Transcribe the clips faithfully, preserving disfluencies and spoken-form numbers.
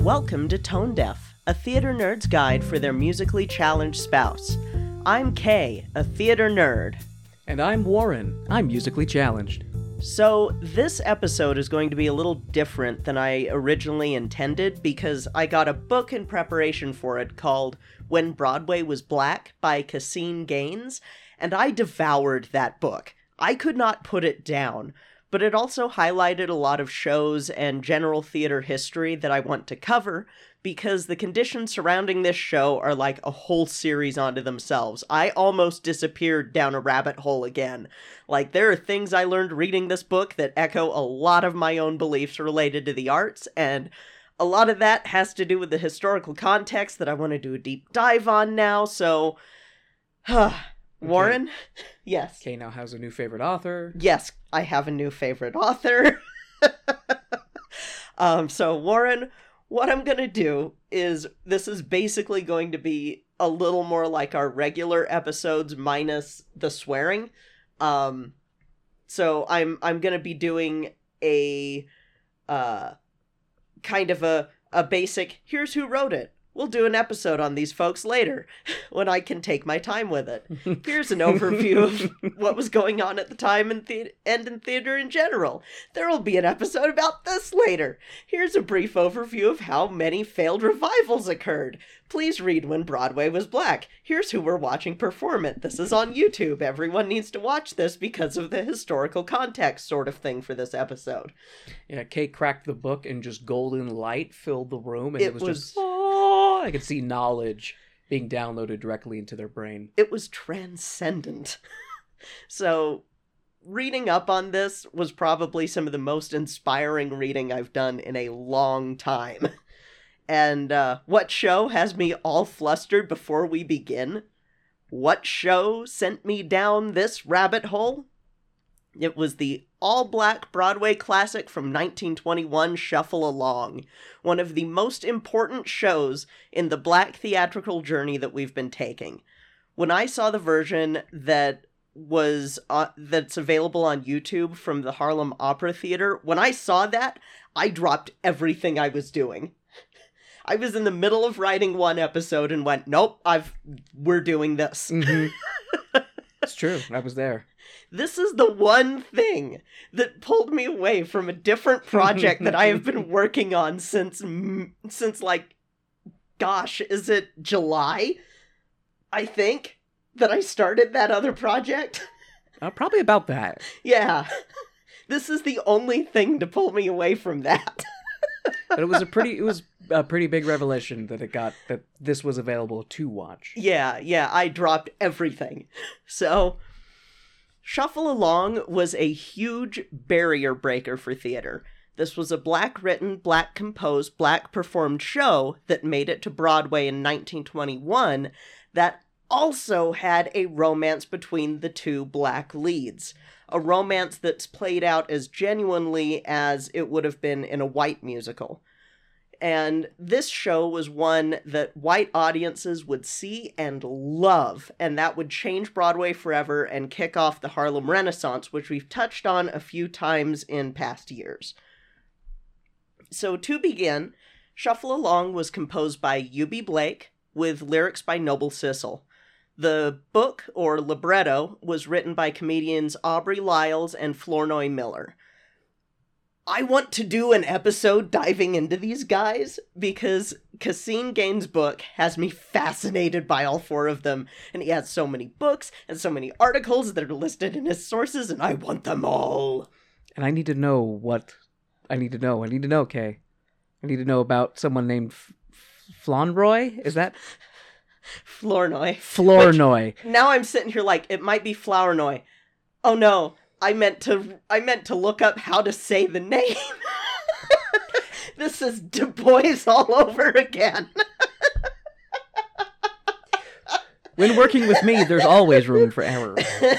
Welcome to Tone Deaf, a theater nerd's guide for their musically challenged spouse. I'm Kay, a theater nerd. And I'm Warren. I'm musically challenged. So, this episode is going to be a little different than I originally intended because I got a book in preparation for it called When Broadway Was Black by Cassine Gaines, and I devoured that book. I could not put it down, but it also highlighted a lot of shows and general theater history that I want to cover because the conditions surrounding this show are like a whole series onto themselves. I almost disappeared down a rabbit hole again. Like, there are things I learned reading this book that echo a lot of my own beliefs related to the arts, and a lot of that has to do with the historical context that I want to do a deep dive on now, so... Warren? Okay. Yes. Kay now has a new favorite author. Yes, I have a new favorite author. um, so, Warren, what I'm going to do is, this is basically going to be a little more like our regular episodes minus the swearing. Um, so I'm I'm going to be doing a uh, kind of a, a basic, here's who wrote it. We'll do an episode on these folks later, when I can take my time with it. Here's an overview of what was going on at the time in the- and in theater in general. There will be an episode about this later. Here's a brief overview of how many failed revivals occurred. Please read When Broadway Was Black. Here's who we're watching perform it. This is on YouTube. Everyone needs to watch this because of the historical context sort of thing for this episode. Yeah, Kay cracked the book and just golden light filled the room, and It it, was, was- just, oh, I could see knowledge being downloaded directly into their brain. It was transcendent. So, reading up on this was probably some of the most inspiring reading I've done in a long time. And uh, what show has me all flustered before we begin? What show sent me down this rabbit hole? It was the all-black Broadway classic from nineteen twenty-one, Shuffle Along, one of the most important shows in the black theatrical journey that we've been taking. When I saw the version that was uh, that's available on YouTube from the Harlem Opera Theater, when I saw that, I dropped everything I was doing. I was in the middle of writing one episode and went, nope, I've we're doing this. Mm-hmm. It's true. I was there. This is the one thing that pulled me away from a different project that I have been working on since, since like, gosh, is it July? I think that I started that other project. Uh, probably about that. Yeah. This is the only thing to pull me away from that. But it was a pretty, it was a pretty big revelation that it got, that this was available to watch. Yeah, yeah, I dropped everything. So, Shuffle Along was a huge barrier breaker for theater. This was a black-written, black-composed, black-performed show that made it to Broadway in nineteen twenty-one that also had a romance between the two black leads. A romance that's played out as genuinely as it would have been in a white musical. And this show was one that white audiences would see and love, and that would change Broadway forever and kick off the Harlem Renaissance, which we've touched on a few times in past years. So to begin, Shuffle Along was composed by U B Blake, with lyrics by Noble Sissle. The book, or libretto, was written by comedians Aubrey Lyles and Flournoy Miller. I want to do an episode diving into these guys because Cassine Gaines' book has me fascinated by all four of them, and he has so many books and so many articles that are listed in his sources, and I want them all. And I need to know what, I need to know, I need to know, Kay. I need to know about someone named F- Flournoy? Is that? Flournoy. Flournoy. Which, now I'm sitting here like, it might be Flournoy. Oh no. I meant to I meant to look up how to say the name. This is Du Bois all over again. When working with me, there's always room for error.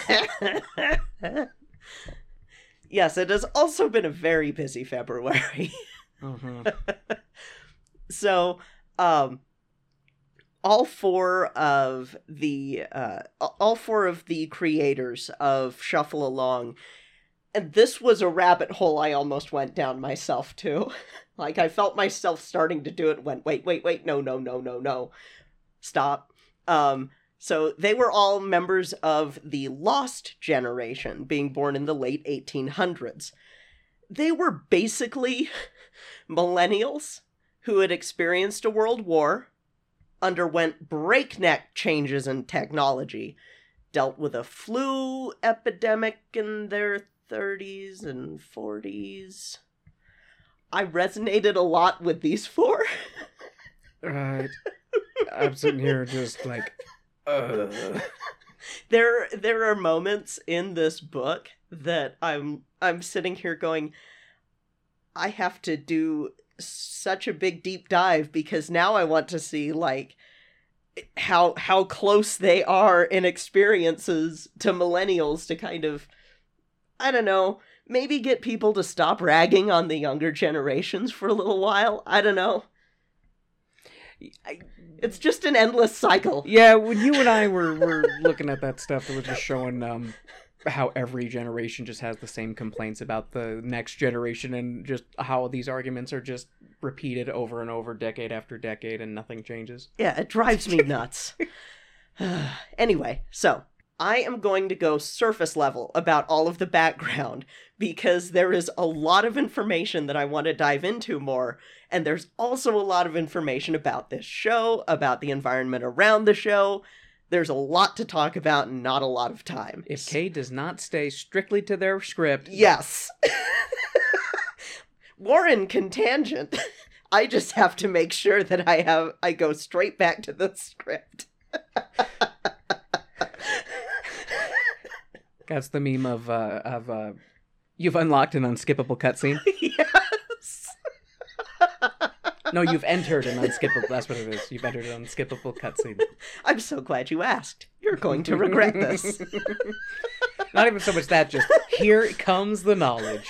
Yes, it has also been a very busy February. Mm-hmm. So, um, all four of the uh, all four of the creators of Shuffle Along And this was a rabbit hole I almost went down myself, too. Like, I felt myself starting to do it and went, wait, wait, wait, no, no, no, no, no. Stop. Um, so they were all members of the Lost Generation, being born in the late eighteen hundreds. They were basically millennials who had experienced a world war, underwent breakneck changes in technology, dealt with a flu epidemic in their thirties and forties. I resonated a lot with these four. Right. I'm sitting here just like, uh. There, there are moments in this book that I'm, I'm sitting here going, I have to do such a big deep dive because now I want to see like how how close they are in experiences to millennials to kind of, I don't know, maybe get people to stop ragging on the younger generations for a little while. I don't know. I, it's just an endless cycle. Yeah, when you and I were, were looking at that stuff, it was just showing um, how every generation just has the same complaints about the next generation and just how these arguments are just repeated over and over, decade after decade, and nothing changes. Yeah, it drives me nuts. Anyway, so I am going to go surface level about all of the background because there is a lot of information that I want to dive into more. And there's also a lot of information about this show, about the environment around the show. There's a lot to talk about and not a lot of time. If Kay does not stay strictly to their script... Yes. Warren can tangent. I just have to make sure that I have I go straight back to the script. That's the meme of, uh, of uh, you've unlocked an unskippable cutscene. Yes. No, you've entered an unskippable, that's what it is. You've entered an unskippable cutscene. I'm so glad you asked. You're going to regret this. Not even so much that, just here comes the knowledge.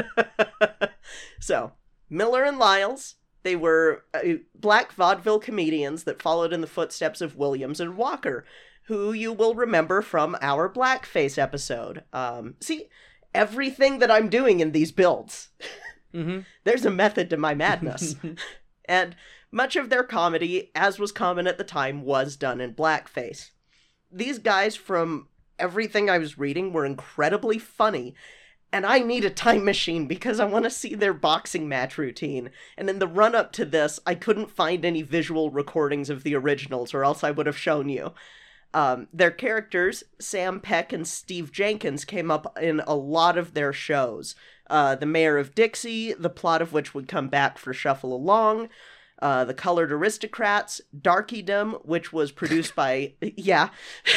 So, Miller and Liles, they were uh, black vaudeville comedians that followed in the footsteps of Williams and Walker, who you will remember from our blackface episode. Um, see, everything that I'm doing in these builds, mm-hmm. There's a method to my madness. And much of their comedy, as was common at the time, was done in blackface. These guys, from everything I was reading, were incredibly funny. And I need a time machine because I want to see their boxing match routine. And in the run-up to this, I couldn't find any visual recordings of the originals, or else I would have shown you. Um, their characters, Sam Peck and Steve Jenkins, came up in a lot of their shows. Uh, the Mayor of Dixie, the plot of which would come back for Shuffle Along. Uh, the Colored Aristocrats, Darkydom, which was produced by... Yeah.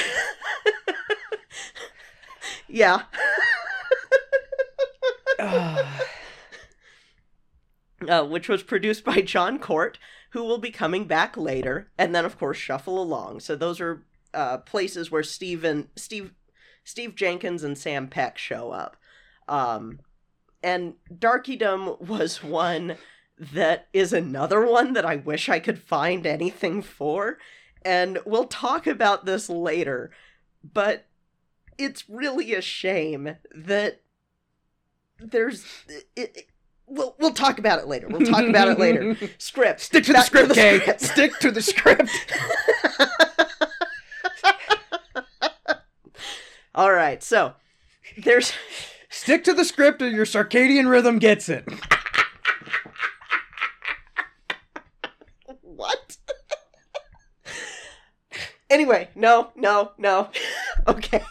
Yeah. uh, which was produced by John Court, who will be coming back later. And then, of course, Shuffle Along. So those are uh, places where Steve, and, Steve, Steve Jenkins and Sam Peck show up. Um... And Darkydom was one that is another one that I wish I could find anything for. And we'll talk about this later. But it's really a shame that there's... It, it, we'll, we'll talk about it later. We'll talk about it later. Script. Stick to the script, Kay. Stick to the script. All right, so there's... Stick to the script or your circadian rhythm gets it. What? Anyway, no, no, no. Okay.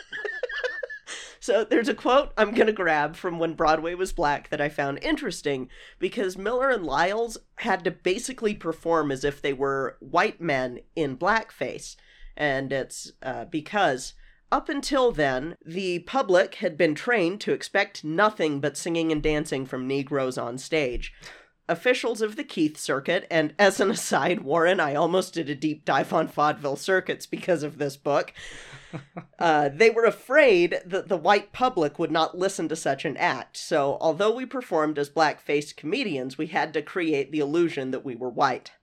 So there's a quote I'm going to grab from When Broadway Was Black that I found interesting because Miller and Liles had to basically perform as if they were white men in blackface. And it's uh, because... Up until then, the public had been trained to expect nothing but singing and dancing from Negroes on stage. Officials of the Keith Circuit, and as an aside, Warren, I almost did a deep dive on vaudeville circuits because of this book, uh, they were afraid that the white public would not listen to such an act. So, although we performed as black-faced comedians, we had to create the illusion that we were white.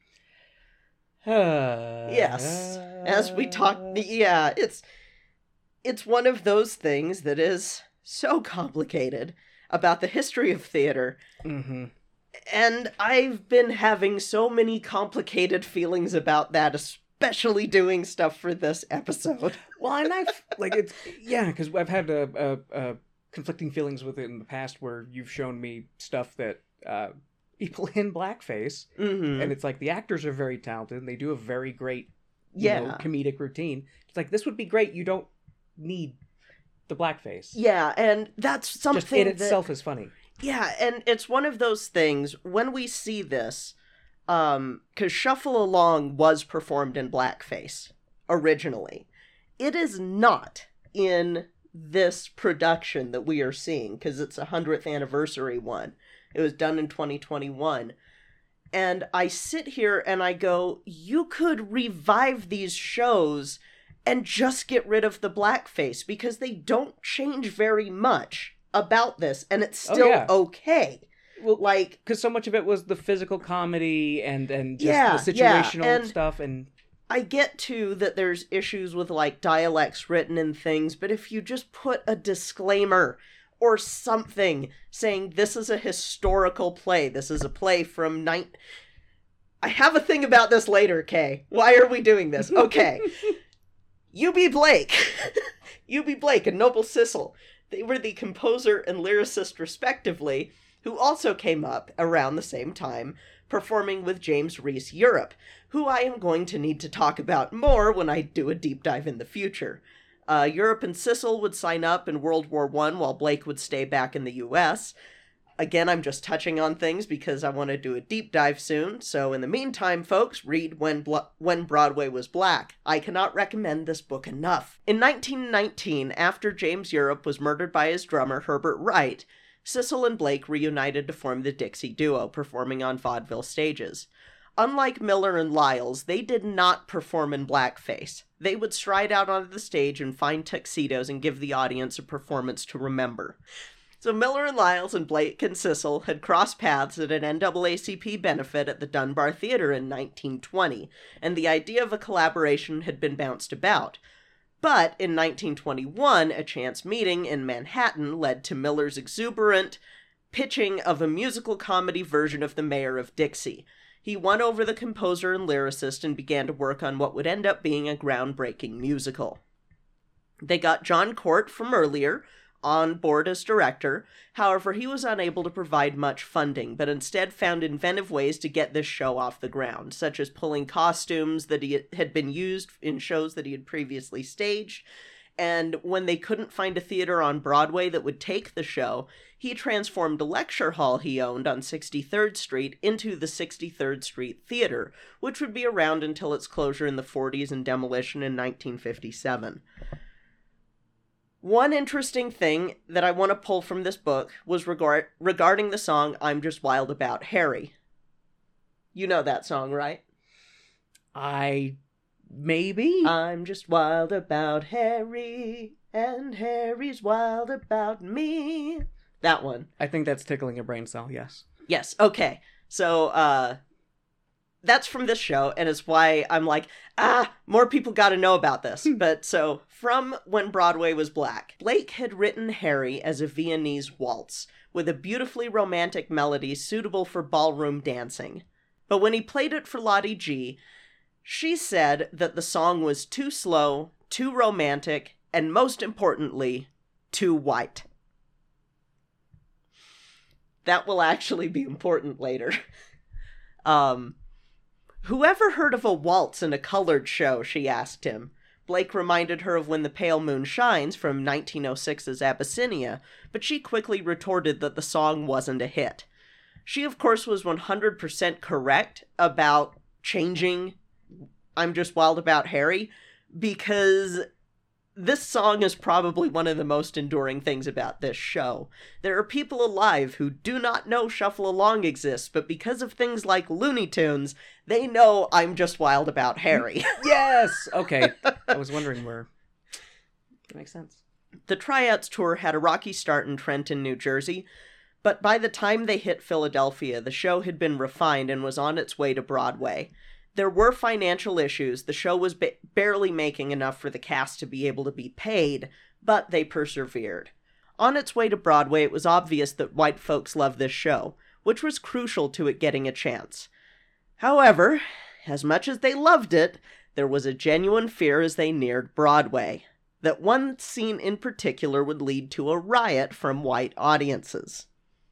Yes, as we talk, yeah, it's it's one of those things that is so complicated about the history of theater. Mm-hmm. And I've been having so many complicated feelings about that, especially doing stuff for this episode. Well, and I've, like, it's, yeah, because I've had a, a, a conflicting feelings with it in the past where you've shown me stuff that uh, people in blackface, Mm-hmm. and it's like the actors are very talented, and they do a very great, you Yeah. know, comedic routine. It's like, this would be great. You don't need the blackface. Yeah, and that's something Just it that, itself is funny. Yeah, and it's one of those things, when we see this, um, because Shuffle Along was performed in blackface, originally. It is not in this production that we are seeing, because it's a hundredth anniversary one. It was done in twenty twenty-one. And I sit here and I go, you could revive these shows and just get rid of the blackface, because they don't change very much about this, and it's still Oh, yeah. okay. Well, Like, because so much of it was the physical comedy and, and just Yeah, the yeah, situational and- stuff, and I get too that there's issues with, like, dialects written in things, but if you just put a disclaimer or something saying this is a historical play, this is a play from nine... I have a thing about this later, Kay. Why are we doing this? Okay. U B Blake. U B Blake and Noble Sissel. They were the composer and lyricist, respectively, who also came up around the same time, performing with James Reese Europe, who I am going to need to talk about more when I do a deep dive in the future. Uh, Europe and Sissel would sign up in World War One while Blake would stay back in the U S. Again, I'm just touching on things because I want to do a deep dive soon, so in the meantime, folks, read When, Blo- when Broadway Was Black. I cannot recommend this book enough. In nineteen nineteen, after James Europe was murdered by his drummer, Herbert Wright, Sissel and Blake reunited to form the Dixie Duo, performing on vaudeville stages. Unlike Miller and Lyles, they did not perform in blackface. They would stride out onto the stage in fine tuxedos and give the audience a performance to remember. So Miller and Lyles and Blake and Sissel had crossed paths at an N double A C P benefit at the Dunbar Theater in nineteen twenty, and the idea of a collaboration had been bounced about. But in nineteen twenty-one, a chance meeting in Manhattan led to Miller's exuberant pitching of a musical comedy version of The Mayor of Dixie. He won over the composer and lyricist and began to work on what would end up being a groundbreaking musical. They got John Court from earlier on board as director. However, he was unable to provide much funding, but instead found inventive ways to get this show off the ground, such as pulling costumes that he had been used in shows that he had previously staged. And when they couldn't find a theater on Broadway that would take the show, he transformed a lecture hall he owned on sixty-third Street into the sixty-third Street Theater, which would be around until its closure in the forties and demolition in nineteen fifty-seven. One interesting thing that I want to pull from this book was regard- regarding the song I'm Just Wild About Harry. You know that song, right? I... maybe? I'm just wild about Harry, and Harry's wild about me. That one. I think that's tickling a brain cell, yes. Yes, okay. So, uh, that's from this show, and it's why I'm like, ah, more people gotta know about this. But so, from When Broadway Was Black, Blake had written Harry as a Viennese waltz, with a beautifully romantic melody suitable for ballroom dancing. But when he played it for Lottie G, she said that the song was too slow, too romantic, and most importantly, too white. That will actually be important later. um... Whoever heard of a waltz in a colored show, she asked him. Blake reminded her of When the Pale Moon Shines from nineteen oh six's Abyssinia, but she quickly retorted that the song wasn't a hit. She, of course, was one hundred percent correct about changing I'm Just Wild About Harry, because this song is probably one of the most enduring things about this show. There are people alive who do not know Shuffle Along exists, but because of things like Looney Tunes, they know I'm Just Wild About Harry. Yes! Okay. I was wondering where... That makes sense. The tryouts tour had a rocky start in Trenton, New Jersey, but by the time they hit Philadelphia, the show had been refined and was on its way to Broadway. There were financial issues. The show was ba- barely making enough for the cast to be able to be paid, but they persevered. On its way to Broadway, it was obvious that white folks loved this show, which was crucial to it getting a chance. However, as much as they loved it, there was a genuine fear as they neared Broadway, that one scene in particular would lead to a riot from white audiences.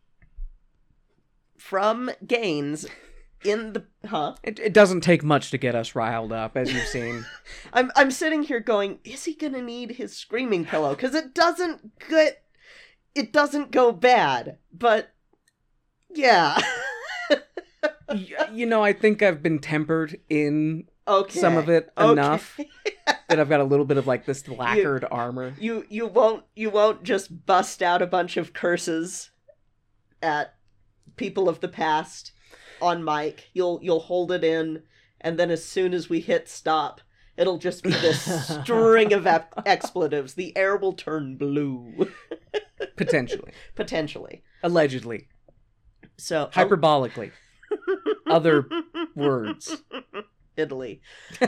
From Gaines, in the... Huh? It, it doesn't take much to get us riled up, as you've seen. I'm I'm sitting here going, is he gonna need his screaming pillow? Because it doesn't get... It doesn't go bad, but... Yeah. you, you know, I think I've been tempered in okay. some of it okay. enough that I've got a little bit of like this lacquered you, armor. You you won't you won't just bust out a bunch of curses at people of the past on mic. You'll you'll hold it in, and then as soon as we hit stop, it'll just be this string of ep- expletives. The air will turn blue. Potentially. Potentially. Allegedly. So hyperbolically. Other words. Italy.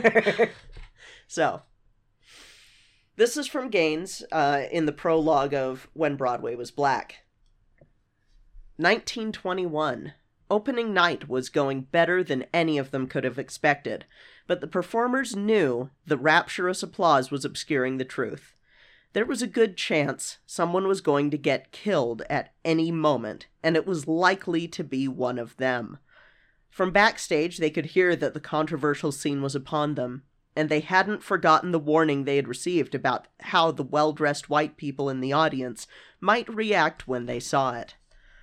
So, this is from Gaines uh, in the prologue of When Broadway Was Black. nineteen twenty-one. Opening night was going better than any of them could have expected, but the performers knew the rapturous applause was obscuring the truth. There was a good chance someone was going to get killed at any moment, and it was likely to be one of them. From backstage, they could hear that the controversial scene was upon them, and they hadn't forgotten the warning they had received about how the well-dressed white people in the audience might react when they saw it.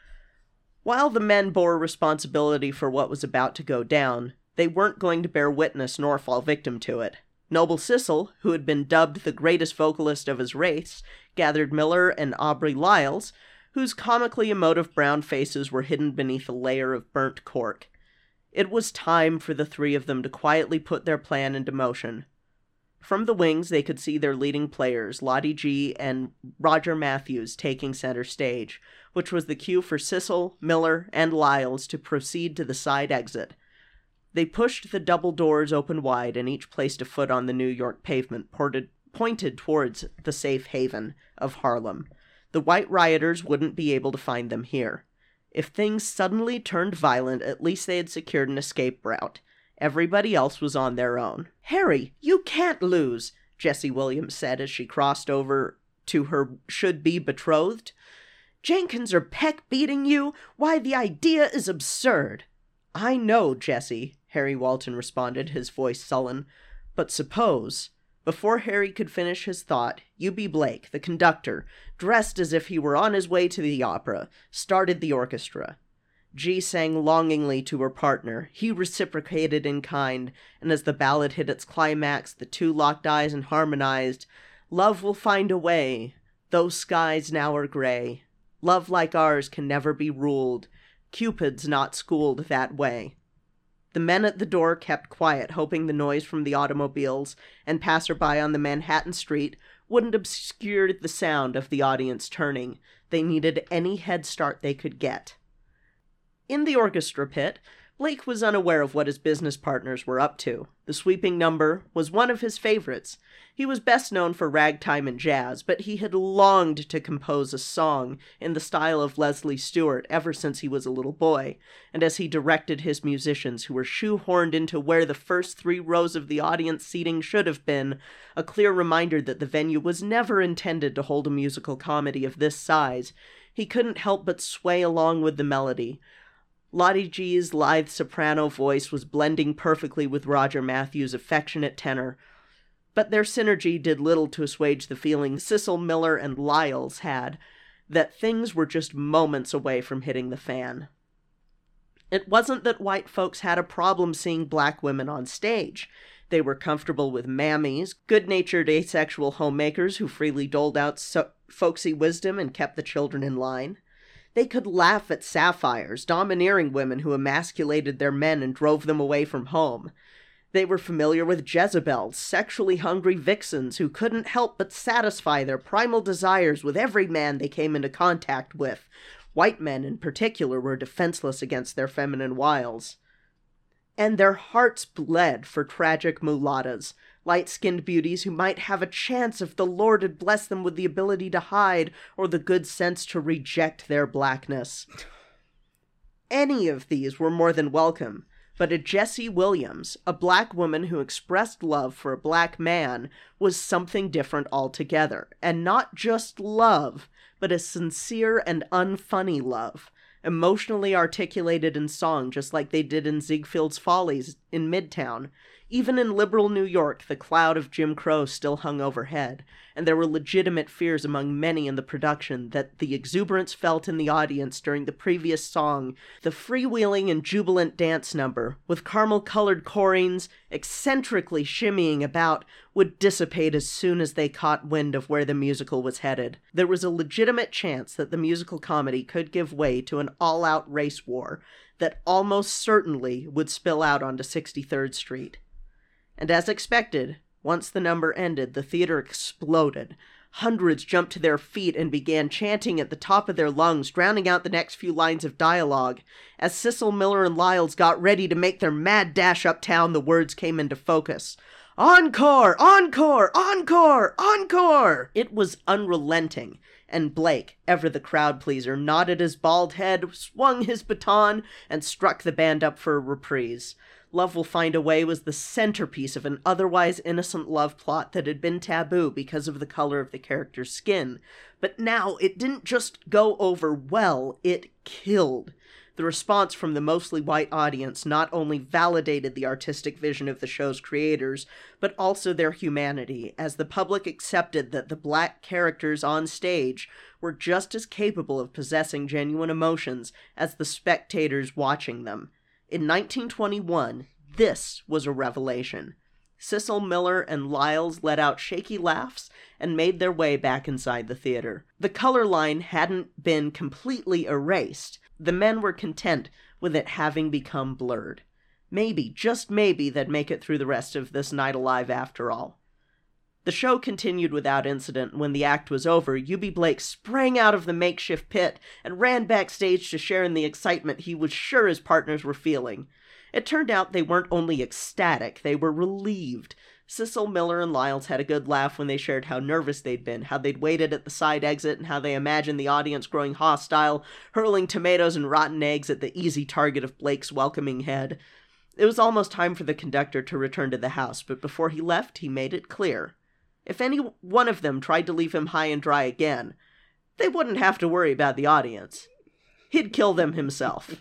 While the men bore responsibility for what was about to go down, they weren't going to bear witness nor fall victim to it. Noble Sissel, who had been dubbed the greatest vocalist of his race, gathered Miller and Aubrey Lyles, whose comically emotive brown faces were hidden beneath a layer of burnt cork. It was time for the three of them to quietly put their plan into motion. From the wings, they could see their leading players, Lottie G and Roger Matthews, taking center stage, which was the cue for Sissel, Miller, and Lyles to proceed to the side exit. They pushed the double doors open wide and each placed a foot on the New York pavement, ported, pointed towards the safe haven of Harlem. The white rioters wouldn't be able to find them here. If things suddenly turned violent, at least they had secured an escape route. Everybody else was on their own. "Harry, you can't lose," Jessie Williams said as she crossed over to her should-be betrothed. "Jenkins or Peck beating you? Why, the idea is absurd." "I know, Jessie," Harry Walton responded, his voice sullen. "But suppose..." Before Harry could finish his thought, U B Blake, the conductor, dressed as if he were on his way to the opera, started the orchestra. G sang longingly to her partner. He reciprocated in kind, and as the ballad hit its climax, the two locked eyes and harmonized, "Love will find a way, those skies now are gray. Love like ours can never be ruled. Cupid's not schooled that way." The men at the door kept quiet, hoping the noise from the automobiles and passerby on the Manhattan street wouldn't obscure the sound of the audience turning. They needed any head start they could get. In the orchestra pit, Blake was unaware of what his business partners were up to. The sweeping number was one of his favorites. He was best known for ragtime and jazz, but he had longed to compose a song in the style of Leslie Stewart ever since he was a little boy, and as he directed his musicians, who were shoehorned into where the first three rows of the audience seating should have been, a clear reminder that the venue was never intended to hold a musical comedy of this size, he couldn't help but sway along with the melody. Lottie G's lithe soprano voice was blending perfectly with Roger Matthews' affectionate tenor, but their synergy did little to assuage the feeling Sissel, Miller, and Lyles had that things were just moments away from hitting the fan. It wasn't that white folks had a problem seeing black women on stage. They were comfortable with mammies, good-natured asexual homemakers who freely doled out so- folksy wisdom and kept the children in line. They could laugh at sapphires, domineering women who emasculated their men and drove them away from home. They were familiar with Jezebels, sexually hungry vixens who couldn't help but satisfy their primal desires with every man they came into contact with. White men, in particular, were defenseless against their feminine wiles. and their hearts bled for tragic mulattas, light-skinned beauties who might have a chance if the Lord had blessed them with the ability to hide or the good sense to reject their blackness. Any of these were more than welcome, but a Jessie Williams, a black woman who expressed love for a black man, was something different altogether, and not just love, but a sincere and unfunny love, emotionally articulated in song just like they did in Ziegfeld's Follies in Midtown. Even in liberal New York, the cloud of Jim Crow still hung overhead, and there were legitimate fears among many in the production that the exuberance felt in the audience during the previous song, the freewheeling and jubilant dance number, with caramel-colored chorines eccentrically shimmying about, would dissipate as soon as they caught wind of where the musical was headed. There was a legitimate chance that the musical comedy could give way to an all-out race war that almost certainly would spill out onto sixty-third Street. And as expected, once the number ended, the theater exploded. Hundreds jumped to their feet and began chanting at the top of their lungs, drowning out the next few lines of dialogue. As Cecil, Miller, and Liles got ready to make their mad dash uptown, the words came into focus. Encore! Encore! Encore! Encore! It was unrelenting, and Blake, ever the crowd pleaser, nodded his bald head, swung his baton, and struck the band up for a reprise. Love Will Find a Way was the centerpiece of an otherwise innocent love plot that had been taboo because of the color of the character's skin. But now it didn't just go over well, it killed. The response from the mostly white audience not only validated the artistic vision of the show's creators, but also their humanity, as the public accepted that the black characters on stage were just as capable of possessing genuine emotions as the spectators watching them. In nineteen twenty-one, this was a revelation. Cecil, Miller, and Liles let out shaky laughs and made their way back inside the theater. The color line hadn't been completely erased. The men were content with it having become blurred. Maybe, just maybe, they'd make it through the rest of this night alive after all. The show continued without incident. When the act was over, Eubie Blake sprang out of the makeshift pit and ran backstage to share in the excitement he was sure his partners were feeling. It turned out they weren't only ecstatic, they were relieved. Cecil, Miller, and Liles had a good laugh when they shared how nervous they'd been, how they'd waited at the side exit, and how they imagined the audience growing hostile, hurling tomatoes and rotten eggs at the easy target of Blake's welcoming head. It was almost time for the conductor to return to the house, but before he left, he made it clear. If any one of them tried to leave him high and dry again, they wouldn't have to worry about the audience. He'd kill them himself.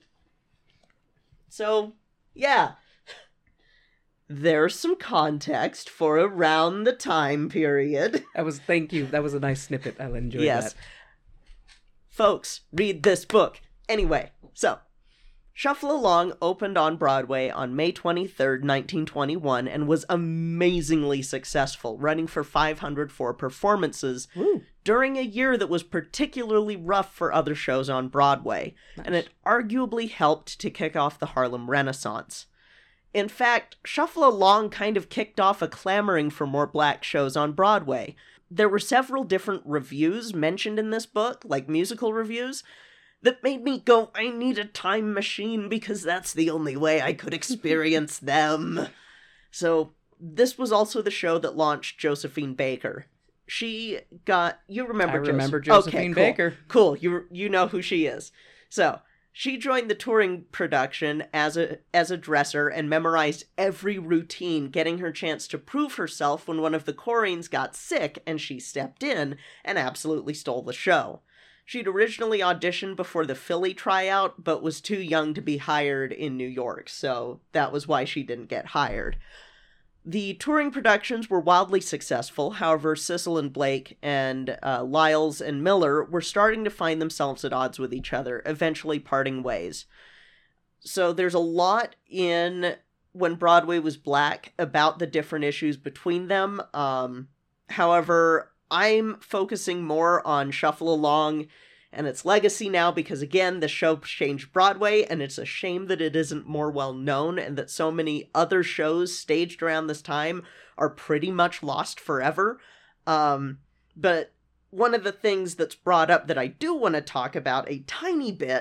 So, yeah. There's some context for around the time period. That was, thank you. That was a nice snippet. I enjoyed yes. that. Folks, read this book. Anyway, so, Shuffle Along opened on Broadway on May twenty-third, nineteen twenty-one, and was amazingly successful, running for five hundred four performances Woo. during a year that was particularly rough for other shows on Broadway, nice. And it arguably helped to kick off the Harlem Renaissance. In fact, Shuffle Along kind of kicked off a clamoring for more black shows on Broadway. There were several different reviews mentioned in this book, like musical reviews, that made me go, I need a time machine because that's the only way I could experience them. So, this was also the show that launched Josephine Baker. She got, you remember I Joseph- remember Josephine okay, cool. Baker. Cool, you you know who she is. So, she joined the touring production as a as a dresser and memorized every routine, getting her chance to prove herself when one of the chorines got sick and she stepped in and absolutely stole the show. She'd originally auditioned before the Philly tryout, but was too young to be hired in New York, so that was why she didn't get hired. The touring productions were wildly successful. However, Cecil and Blake and uh, Liles and Miller were starting to find themselves at odds with each other, eventually parting ways. So there's a lot in When Broadway Was Black about the different issues between them. Um, however, I'm focusing more on Shuffle Along and its legacy now because, again, the show changed Broadway, and it's a shame that it isn't more well-known and that so many other shows staged around this time are pretty much lost forever. Um, but one of the things that's brought up that I do want to talk about a tiny bit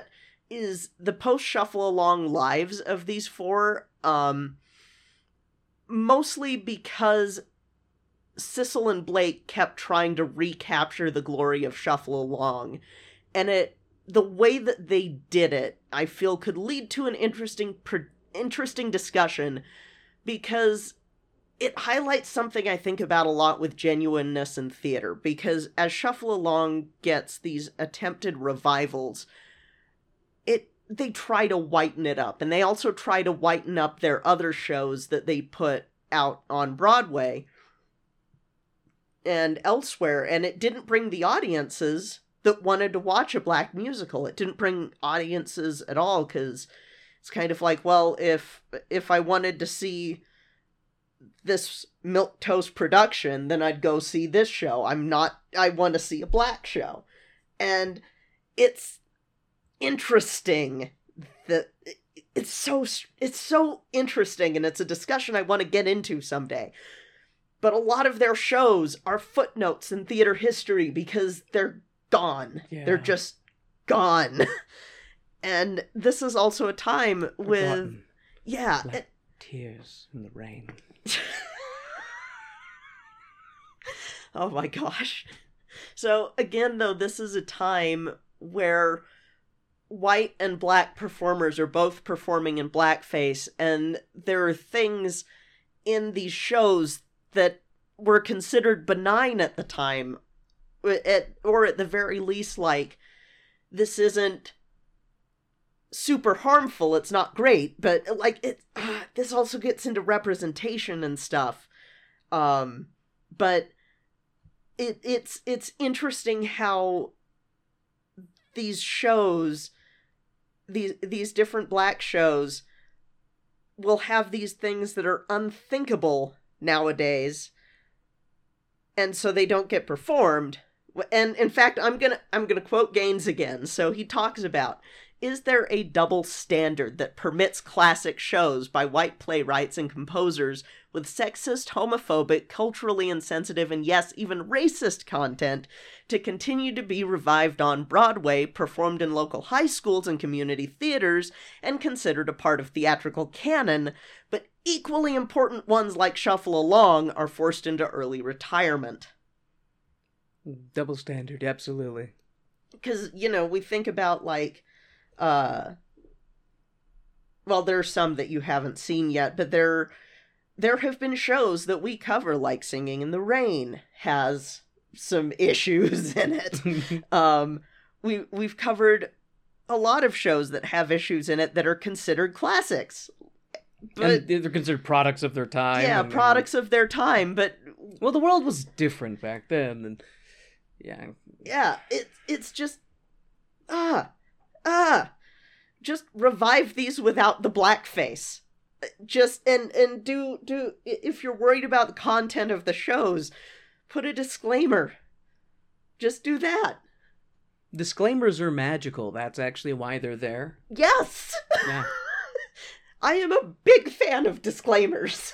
is the post-Shuffle Along lives of these four, um, mostly because Sissel and Blake kept trying to recapture the glory of Shuffle Along, and it the way that they did it, I feel, could lead to an interesting per- interesting discussion, because it highlights something I think about a lot with genuineness in theater, because as Shuffle Along gets these attempted revivals, it they try to whiten it up, and they also try to whiten up their other shows that they put out on Broadway and elsewhere, and it didn't bring the audiences that wanted to watch a black musical. It didn't bring audiences at all, because it's kind of like, well, if if I wanted to see this milquetoast production, then I'd go see this show. I'm not, I want to see a black show. And it's interesting that it's so, it's so interesting, and it's a discussion I want to get into someday. But a lot of their shows are footnotes in theater history because they're gone. Yeah. They're just gone. And this is also a time Forgotten. with, yeah. Like it, tears in the rain. Oh my gosh. So again, though, this is a time where white and black performers are both performing in blackface, and there are things in these shows that were considered benign at the time, at, or at the very least, like, this isn't super harmful, it's not great, but, like, it, uh, this also gets into representation and stuff, um, but it it's it's interesting how these shows, these these different black shows, will have these things that are unthinkable nowadays, and so they don't get performed. And in fact, I'm gonna I'm gonna quote Gaines again. So he talks about, is there a double standard that permits classic shows by white playwrights and composers with sexist, homophobic, culturally insensitive, and yes, even racist content to continue to be revived on Broadway, performed in local high schools and community theaters, and considered a part of theatrical canon, but equally important ones like Shuffle Along are forced into early retirement? Double standard, absolutely. Because, you know, we think about, like, uh, well, there are some that you haven't seen yet, but there, there have been shows that we cover, like Singing in the Rain has some issues in it. um, we, we've covered a lot of shows that have issues in it that are considered classics. But, and they're considered products of their time. Yeah, and, products and, of their time, but... Well, the world was different back then, and... Yeah. Yeah, it, it's just... Ah... Ah, just revive these without the blackface. Just, and, and do, do, if you're worried about the content of the shows, put a disclaimer. Just do that. Disclaimers are magical. That's actually why they're there. Yes! Yeah. I am a big fan of disclaimers.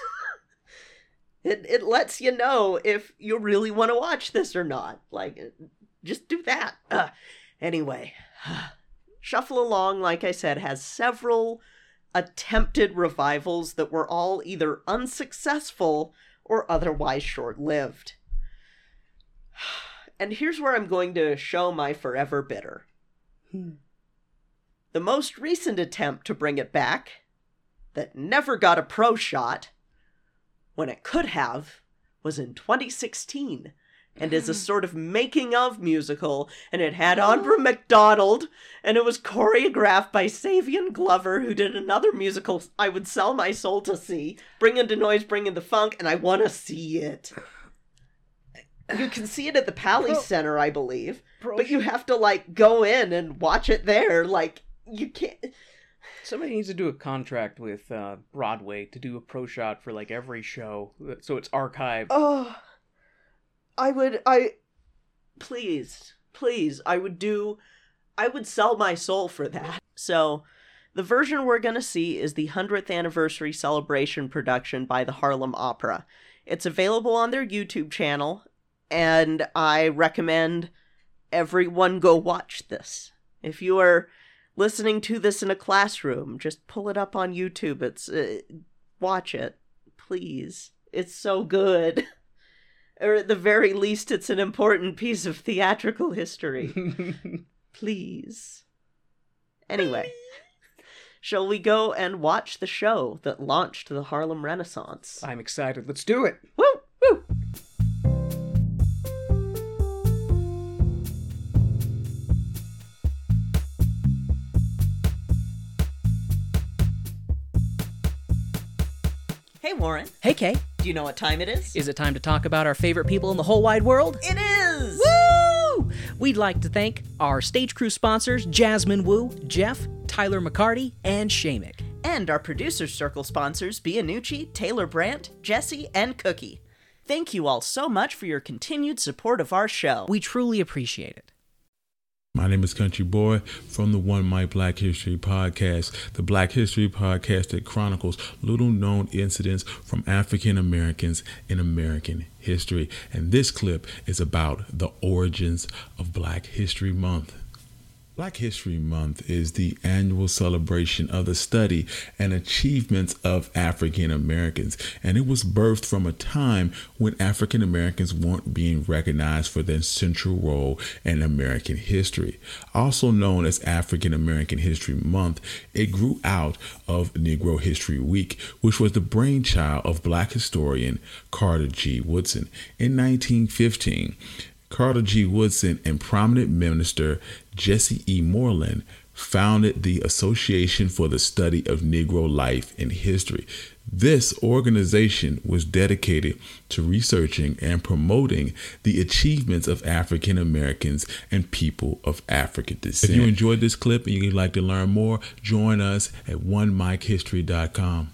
it, it lets you know if you really want to watch this or not. Like, just do that. Uh, anyway... Shuffle Along, like I said, has several attempted revivals that were all either unsuccessful or otherwise short-lived. And here's where I'm going to show my forever bitter. Hmm. The most recent attempt to bring it back, that never got a pro shot, when it could have, was in twenty sixteen. And is a sort of making-of musical, and it had Aubrey McDonald, and it was choreographed by Savion Glover, who did another musical I would sell my soul to see, Bring in the Noise, Bring in the Funk, and I want to see it. You can see it at the Pally Pro- Center, I believe, Pro- but you have to, like, go in and watch it there, like, you can't... Somebody needs to do a contract with uh, Broadway to do a pro shot for, like, every show, so it's archived. Oh... I would, I, please, please, I would do, I would sell my soul for that. So, the version we're going to see is the one hundredth anniversary celebration production by the Harlem Opera. It's available on their YouTube channel, and I recommend everyone go watch this. If you are listening to this in a classroom, just pull it up on YouTube. It's uh, watch it, please. It's so good. Or at the very least, it's an important piece of theatrical history. Please. Anyway, shall we go and watch the show that launched the Harlem Renaissance? I'm excited. Let's do it. Woo! Woo! Hey, Warren. Hey, Kay. Do you know what time it is? Is it time to talk about our favorite people in the whole wide world? It is! Woo! We'd like to thank our stage crew sponsors, Jasmine Wu, Jeff, Tyler McCarty, and Shamek. And our producer circle sponsors, Bianucci, Taylor Brandt, Jesse, and Cookie. Thank you all so much for your continued support of our show. We truly appreciate it. My name is Country Boy from the One Mic Black History Podcast, the Black History podcast that chronicles little-known incidents from African Americans in American history. And this clip is about the origins of Black History Month. Black History Month is the annual celebration of the study and achievements of African Americans, and it was birthed from a time when African Americans weren't being recognized for their central role in American history. Also known as African American History Month, it grew out of Negro History Week, which was the brainchild of Black historian Carter G. Woodson. In nineteen fifteen, Carter G. Woodson and prominent minister Jesse E. Moreland founded the Association for the Study of Negro Life and History. This organization was dedicated to researching and promoting the achievements of African Americans and people of African descent. If you enjoyed this clip and you'd like to learn more, join us at one mic history dot com.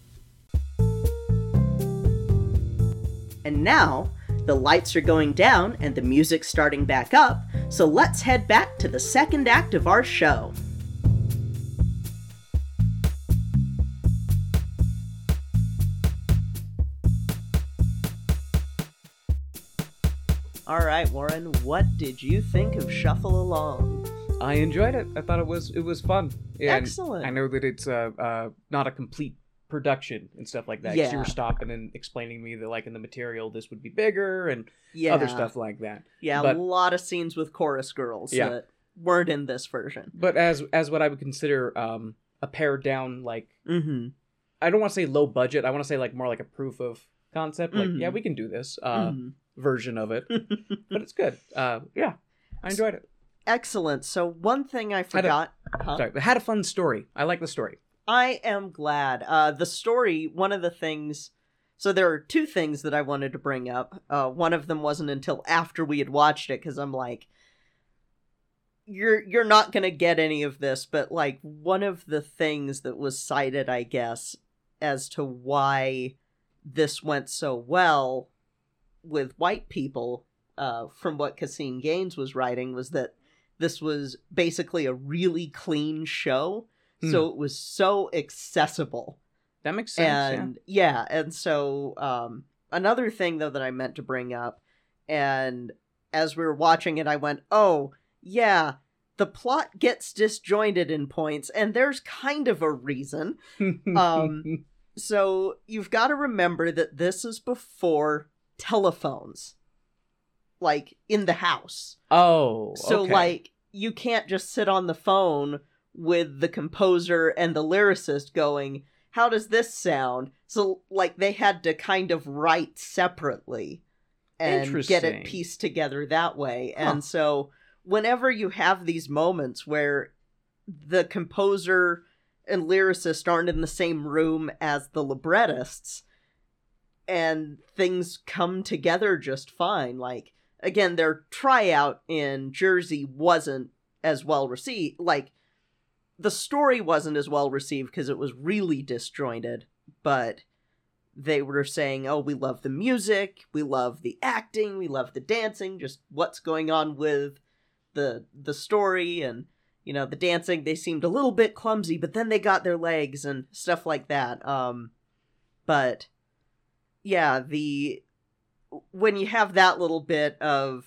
And now, the lights are going down and the music's starting back up, so let's head back to the second act of our show. All right, Warren, what did you think of Shuffle Along? I enjoyed it. I thought it was it was fun. And Excellent. I know that it's uh, uh not a complete production and stuff like that. 'Cause Yeah. you were stopping and explaining to me that, like, in the material, this would be bigger and Yeah. other stuff like that. Yeah, But- a lot of scenes with chorus girls Yeah. that weren't in this version. But as as what I would consider um a pared down, like, Mm-hmm. I don't want to say low budget. I want to say like more like a proof of concept. Like, Mhm. yeah, we can do this uh Mhm. version of it. But it's good. Uh, yeah, I enjoyed it. Excellent. So one thing I forgot. Huh? Sorry, it had a fun story. I like the story. I am glad. Uh, the story, one of the things... So there are two things that I wanted to bring up. Uh, one of them wasn't until after we had watched it, because I'm like, you're you're not going to get any of this, but, like, one of the things that was cited, I guess, as to why this went so well with white people, uh, from what Cassine Gaines was writing, was that this was basically a really clean show. So it was so accessible. That makes sense. And yeah, and so um, another thing, though, that I meant to bring up, and as we were watching it, I went, oh, yeah, the plot gets disjointed in points, and there's kind of a reason. yeah. Um, so you've got to remember that this is before telephones, like, in the house. oh, So, okay. like, you can't just sit on the phone with the composer and the lyricist going, how does this sound? So, like, they had to kind of write separately and get it Interesting. pieced together that way. Huh. And so, whenever you have these moments where the composer and lyricist aren't in the same room as the librettists, and things come together just fine, like, again, their tryout in Jersey wasn't as well received. Like, the story wasn't as well received because it was really disjointed, but they were saying, oh, we love the music, we love the acting, we love the dancing, just what's going on with the the story, and, you know, the dancing, they seemed a little bit clumsy, but then they got their legs and stuff like that. Um, but, yeah, the... when you have that little bit of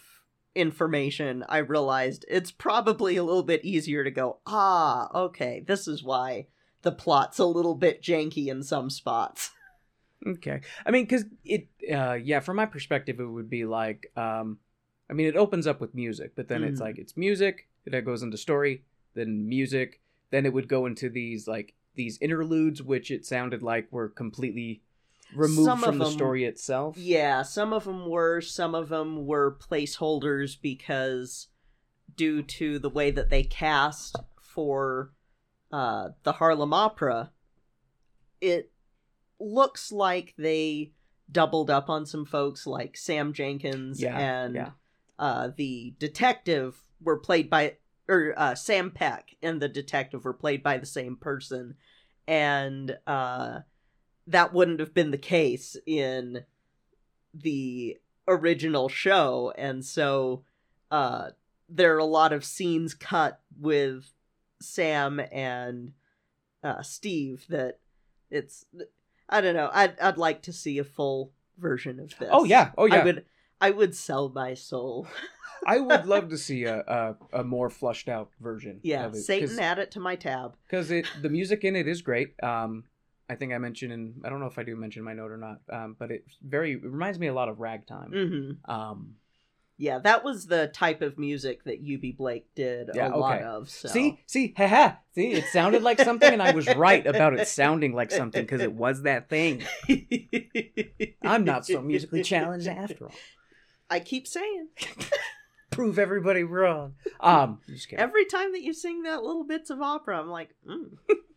information, I realized it's probably a little bit easier to go, ah, okay, this is why the plot's a little bit janky in some spots. Okay. I mean, because it, uh, yeah, from my perspective, it would be like, um, I mean, it opens up with music, but then mm. it's like, it's music, then it goes into story, then music, then it would go into these, like, these interludes, which it sounded like were completely removed some from the them, story itself. Yeah, some of them were, some of them were placeholders because due to the way that they cast for uh, the Harlem Opera, it looks like they doubled up on some folks like Sam Jenkins yeah, and yeah. Uh, the detective were played by, or uh, Sam Peck and the detective were played by the same person. And uh, that wouldn't have been the case in the original show. And so uh, there are a lot of scenes cut with Sam and uh, Steve that it's, I don't know, I'd, I'd like to see a full version of this. Oh, yeah. Oh, yeah. I would, I would sell my soul. I would love to see a, a, a more flushed out version. Yeah, of it. Satan, add it to my tab. Because it the music in it is great. Um, I think I mentioned in, I don't know if I do mention my note or not, um, but it very it reminds me a lot of Ragtime. Mm-hmm. Um, yeah, that was the type of music that U B Blake did yeah, a okay. lot of. So. See, see, haha, see, it sounded like something, and I was right about it sounding like something because it was that thing. I'm not so musically challenged after all. I keep saying. Prove everybody wrong. Um, just kidding. Every time that you sing that little bits of opera, I'm like, mm.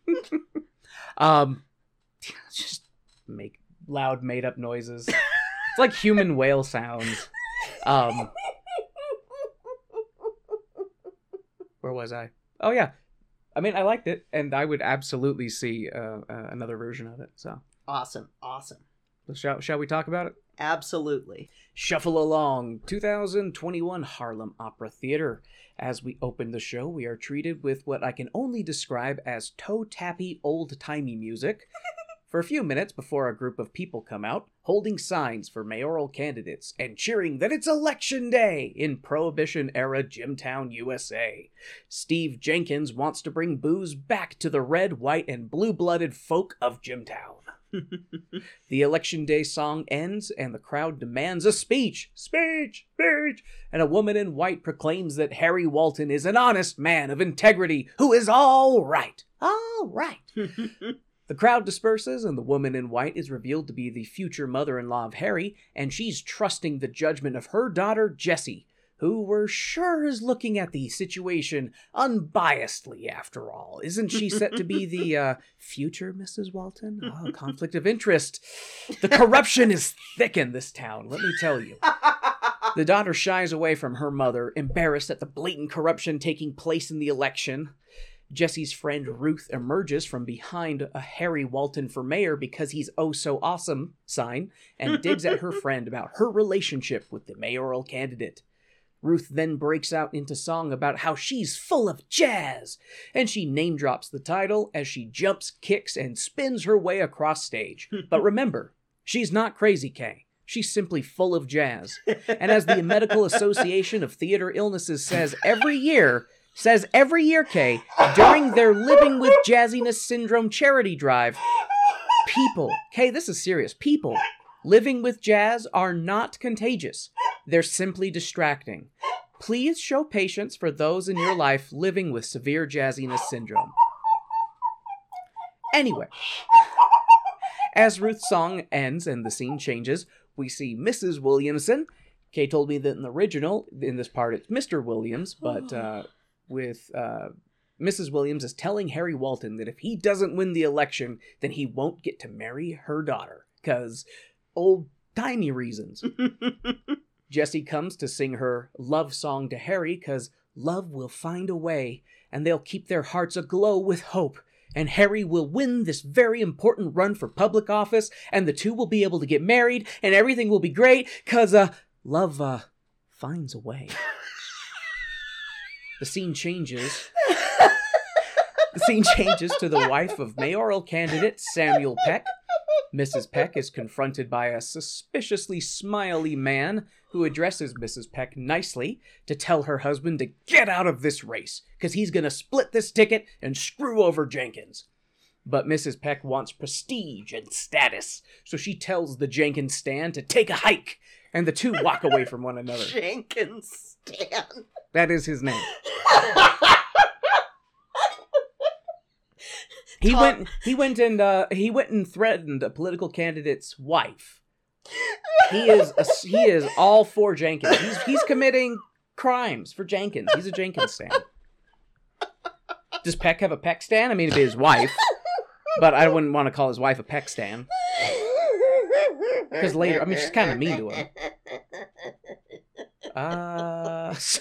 um, just make loud made up noises. It's like human whale sounds. Um, where was I? Oh yeah, I mean I liked it, and I would absolutely see uh, uh, another version of it. So awesome, awesome. So shall shall we talk about it? Absolutely. Shuffle along. two thousand twenty-one Harlem Opera Theater. As we open the show, we are treated with what I can only describe as toe-tappy, old-timey music for a few minutes before a group of people come out, holding signs for mayoral candidates and cheering that it's election day in Prohibition-era Jimtown, U S A. Steve Jenkins wants to bring booze back to the red, white, and blue-blooded folk of Jimtown. The election day song ends and the crowd demands a speech, speech, speech, and a woman in white proclaims that Harry Walton is an honest man of integrity who is all right, all right. The crowd disperses and the woman in white is revealed to be the future mother-in-law of Harry, and she's trusting the judgment of her daughter, Jessie, who we're sure is looking at the situation unbiasedly, after all. Isn't she set to be the uh, future Missus Walton? Oh, conflict of interest. The corruption is thick in this town, let me tell you. The daughter shies away from her mother, embarrassed at the blatant corruption taking place in the election. Jessie's friend Ruth emerges from behind a Harry Walton for mayor because he's oh so awesome sign and digs at her friend about her relationship with the mayoral candidate. Ruth then breaks out into song about how she's full of jazz, and she name drops the title as she jumps, kicks, and spins her way across stage. But remember, she's not Crazy K. She's simply full of jazz. And as the Medical Association of Theater Illnesses says every year, says every year, Kay, during their Living with Jazziness Syndrome charity drive, people, Kay, this is serious, people living with jazz are not contagious. They're simply distracting. Please show patience for those in your life living with severe jazziness syndrome. Anyway, as Ruth's song ends and the scene changes, we see Missus Williamson. Kay told me that in the original, in this part, it's Mister Williams, but uh, with uh, Missus Williams is telling Harry Walton that if he doesn't win the election, then he won't get to marry her daughter, because old-timey reasons. Jessie comes to sing her love song to Harry because love will find a way, and they'll keep their hearts aglow with hope, and Harry will win this very important run for public office, and the two will be able to get married, and everything will be great, because, uh, love, uh, finds a way. The scene changes. The scene changes to the wife of mayoral candidate Samuel Peck. Missus Peck is confronted by a suspiciously smiley man who addresses Missus Peck nicely to tell her husband to get out of this race, because he's going to split this ticket and screw over Jenkins. But Missus Peck wants prestige and status, so she tells the Jenkins stand to take a hike, and the two walk away from one another. Jenkins Stan. That is his name. He Tom- went. He went and uh, he went and threatened a political candidate's wife. He is. A, he is all for Jenkins. He's he's committing crimes for Jenkins. He's a Jenkins stan. Does Peck have a Peck stan? I mean, it'd be his wife, but I wouldn't want to call his wife a Peck stan. Because later, I mean, she's kind of mean to him. Uh, so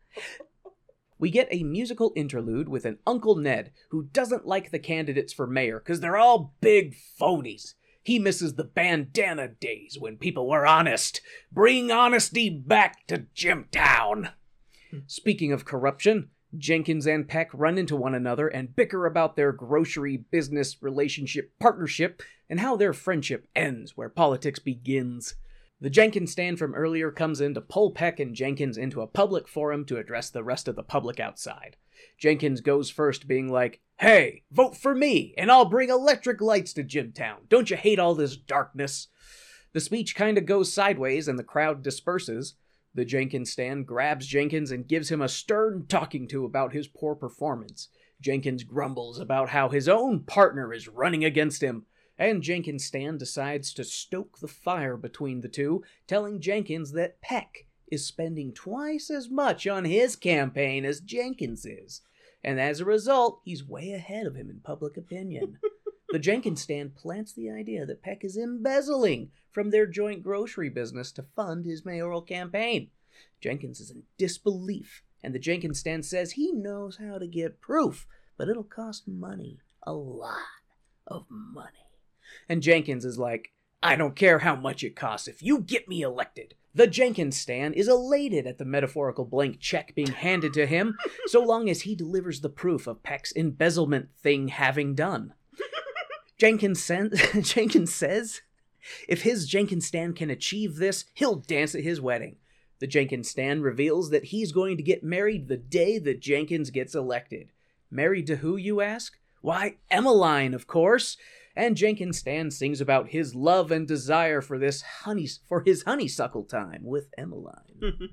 we get a musical interlude with an Uncle Ned who doesn't like the candidates for mayor because they're all big phonies. He misses the bandana days when people were honest. Bring honesty back to Jimtown. Speaking of corruption, Jenkins and Peck run into one another and bicker about their grocery business relationship partnership and how their friendship ends where politics begins. The Jenkins stand from earlier comes in to pull Peck and Jenkins into a public forum to address the rest of the public outside. Jenkins goes first, being like, "Hey, vote for me, and I'll bring electric lights to Jimtown. Don't you hate all this darkness?" The speech kinda goes sideways and the crowd disperses. The Jenkins stand grabs Jenkins and gives him a stern talking to about his poor performance. Jenkins grumbles about how his own partner is running against him. And Jenkins Stan decides to stoke the fire between the two, telling Jenkins that Peck is spending twice as much on his campaign as Jenkins is. And as a result, he's way ahead of him in public opinion. The Jenkins Stan plants the idea that Peck is embezzling from their joint grocery business to fund his mayoral campaign. Jenkins is in disbelief, and the Jenkins Stan says he knows how to get proof, but it'll cost money. A lot of money. And Jenkins is like, "I don't care how much it costs if you get me elected." The Jenkins Stan is elated at the metaphorical blank check being handed to him, so long as he delivers the proof of Peck's embezzlement thing having done. Jenkins, sen- Jenkins says if his Jenkins Stan can achieve this, he'll dance at his wedding. The Jenkins Stan reveals that he's going to get married the day that Jenkins gets elected. Married to who, you ask? Why, Emmeline, of course. And Jenkins Stan sings about his love and desire for this honey for his honeysuckle time with Emmeline.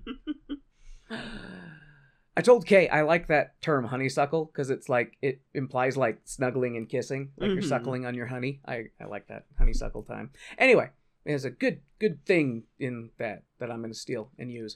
I told Kay I like that term honeysuckle because it's like it implies like snuggling and kissing, like mm-hmm. you're suckling on your honey. I, I like that honeysuckle time. Anyway, there's a good good thing in that that I'm going to steal and use.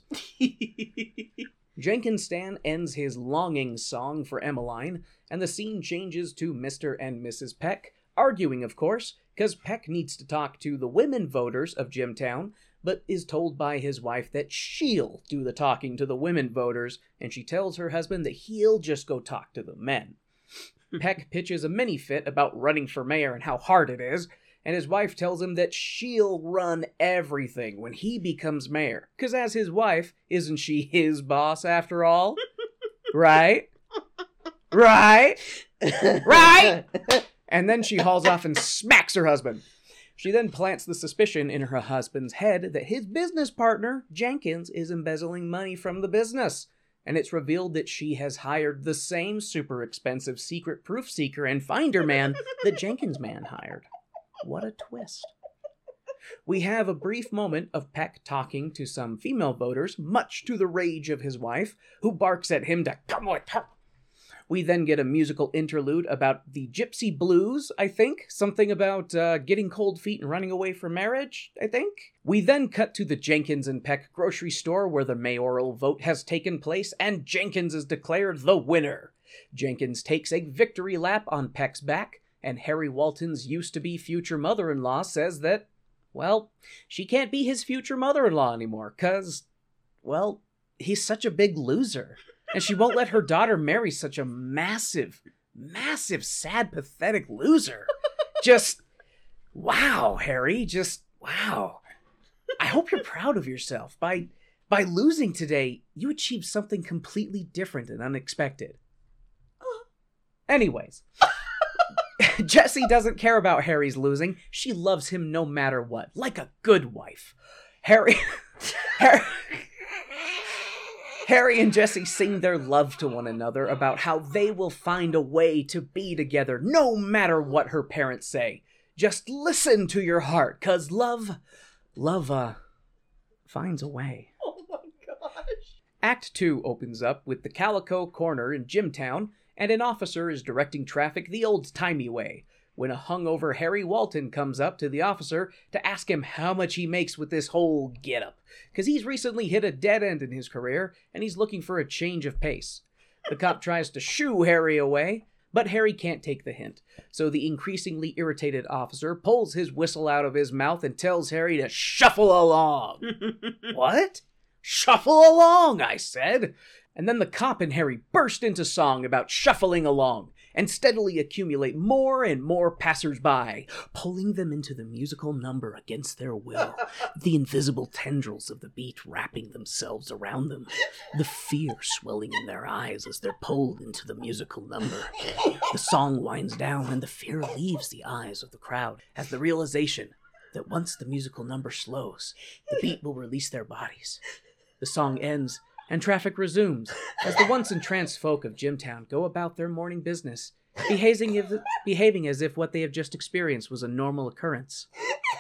Jenkins Stan ends his longing song for Emmeline, and the scene changes to Mister and Missus Peck, arguing, of course, because Peck needs to talk to the women voters of Jimtown, but is told by his wife that she'll do the talking to the women voters, and she tells her husband that he'll just go talk to the men. Peck pitches a mini-fit about running for mayor and how hard it is, and his wife tells him that she'll run everything when he becomes mayor, because as his wife, isn't she his boss after all? Right? Right? Right? And then she hauls off and smacks her husband. She then plants the suspicion in her husband's head that his business partner, Jenkins, is embezzling money from the business. And it's revealed that she has hired the same super expensive secret proof seeker and finder man that Jenkins man hired. What a twist. We have a brief moment of Peck talking to some female voters, much to the rage of his wife, who barks at him to come with her. We then get a musical interlude about the Gypsy Blues, I think. Something about uh, getting cold feet and running away from marriage, I think. We then cut to the Jenkins and Peck grocery store where the mayoral vote has taken place, and Jenkins is declared the winner. Jenkins takes a victory lap on Peck's back, and Harry Walton's used-to-be future mother-in-law says that, well, she can't be his future mother-in-law anymore, because, well, he's such a big loser. And she won't let her daughter marry such a massive, massive, sad, pathetic loser. Just, wow, Harry. Just, wow. I hope you're proud of yourself. By by losing today, you achieved something completely different and unexpected. Anyways. Jessie doesn't care about Harry's losing. She loves him no matter what, like a good wife. Harry... Harry... Harry and Jessie sing their love to one another about how they will find a way to be together no matter what her parents say. Just listen to your heart, 'cause love, love, uh, finds a way. Oh my gosh. Act two opens up with the Calico Corner in Jimtown, and an officer is directing traffic the old-timey way, when a hungover Harry Walton comes up to the officer to ask him how much he makes with this whole get-up, because he's recently hit a dead end in his career, and he's looking for a change of pace. The cop tries to shoo Harry away, but Harry can't take the hint, so the increasingly irritated officer pulls his whistle out of his mouth and tells Harry to shuffle along. What? Shuffle along, I said. And then the cop and Harry burst into song about shuffling along, and steadily accumulate more and more passers-by, pulling them into the musical number against their will, the invisible tendrils of the beat wrapping themselves around them, the fear swelling in their eyes as they're pulled into the musical number. The song winds down, and the fear leaves the eyes of the crowd as the realization that once the musical number slows, the beat will release their bodies. The song ends, and traffic resumes, as the once entranced folk of Jimtown go about their morning business, behaving, if, behaving as if what they have just experienced was a normal occurrence.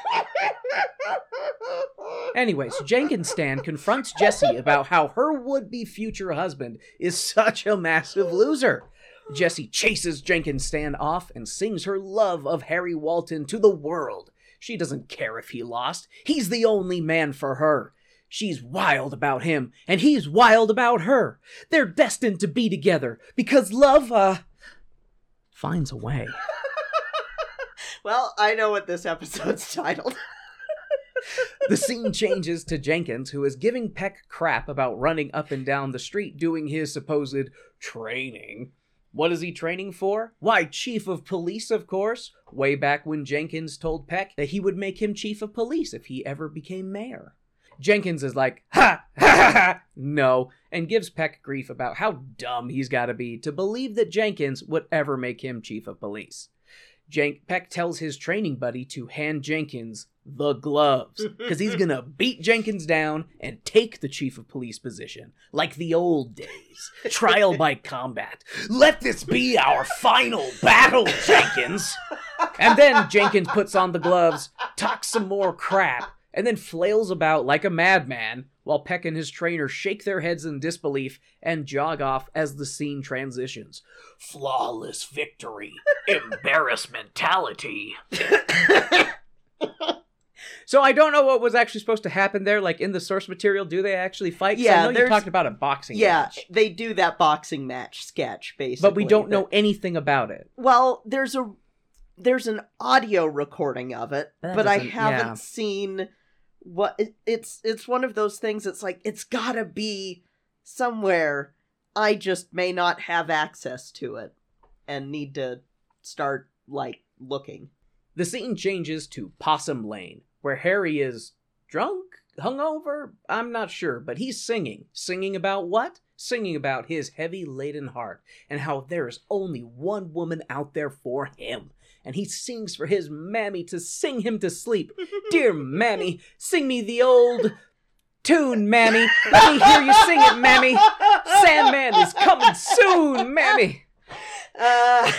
Anyways, Jenkins Stan confronts Jessie about how her would-be future husband is such a massive loser. Jessie chases Jenkins Stan off and sings her love of Harry Walton to the world. She doesn't care if he lost. He's the only man for her. She's wild about him, and he's wild about her. They're destined to be together, because love, uh, finds a way. Well, I know what this episode's titled. The scene changes to Jenkins, who is giving Peck crap about running up and down the street doing his supposed training. What is he training for? Why, chief of police, of course. Way back when Jenkins told Peck that he would make him chief of police if he ever became mayor. Jenkins is like, ha, ha, ha, ha, no, and gives Peck grief about how dumb he's gotta be to believe that Jenkins would ever make him chief of police. Jank- Peck tells his training buddy to hand Jenkins the gloves, because he's gonna beat Jenkins down and take the chief of police position, like the old days. Trial by combat. Let this be our final battle, Jenkins! And then Jenkins puts on the gloves, talks some more crap, and then flails about like a madman, while Peck and his trainer shake their heads in disbelief and jog off as the scene transitions. Flawless victory. Embarrassmentality. So I don't know what was actually supposed to happen there. Like, in the source material, do they actually fight? 'Cause Yeah, I know you there's- talked about a boxing Yeah, match. they do that boxing match sketch, basically. But we don't know anything about it. Well, there's a there's an audio recording of it, That but I doesn't- haven't yeah. seen what it, it's it's one of those things. It's like it's gotta be somewhere. I just may not have access to it and need to start like looking. The scene changes to Possum Lane, where Harry is drunk, hungover, I'm not sure, but he's singing. Singing about what? Singing about his heavy-laden heart, and how there's only one woman out there for him. And he sings for his mammy to sing him to sleep. Dear mammy, sing me the old tune, mammy. Let me hear you sing it, mammy. Sandman is coming soon, mammy. Uh,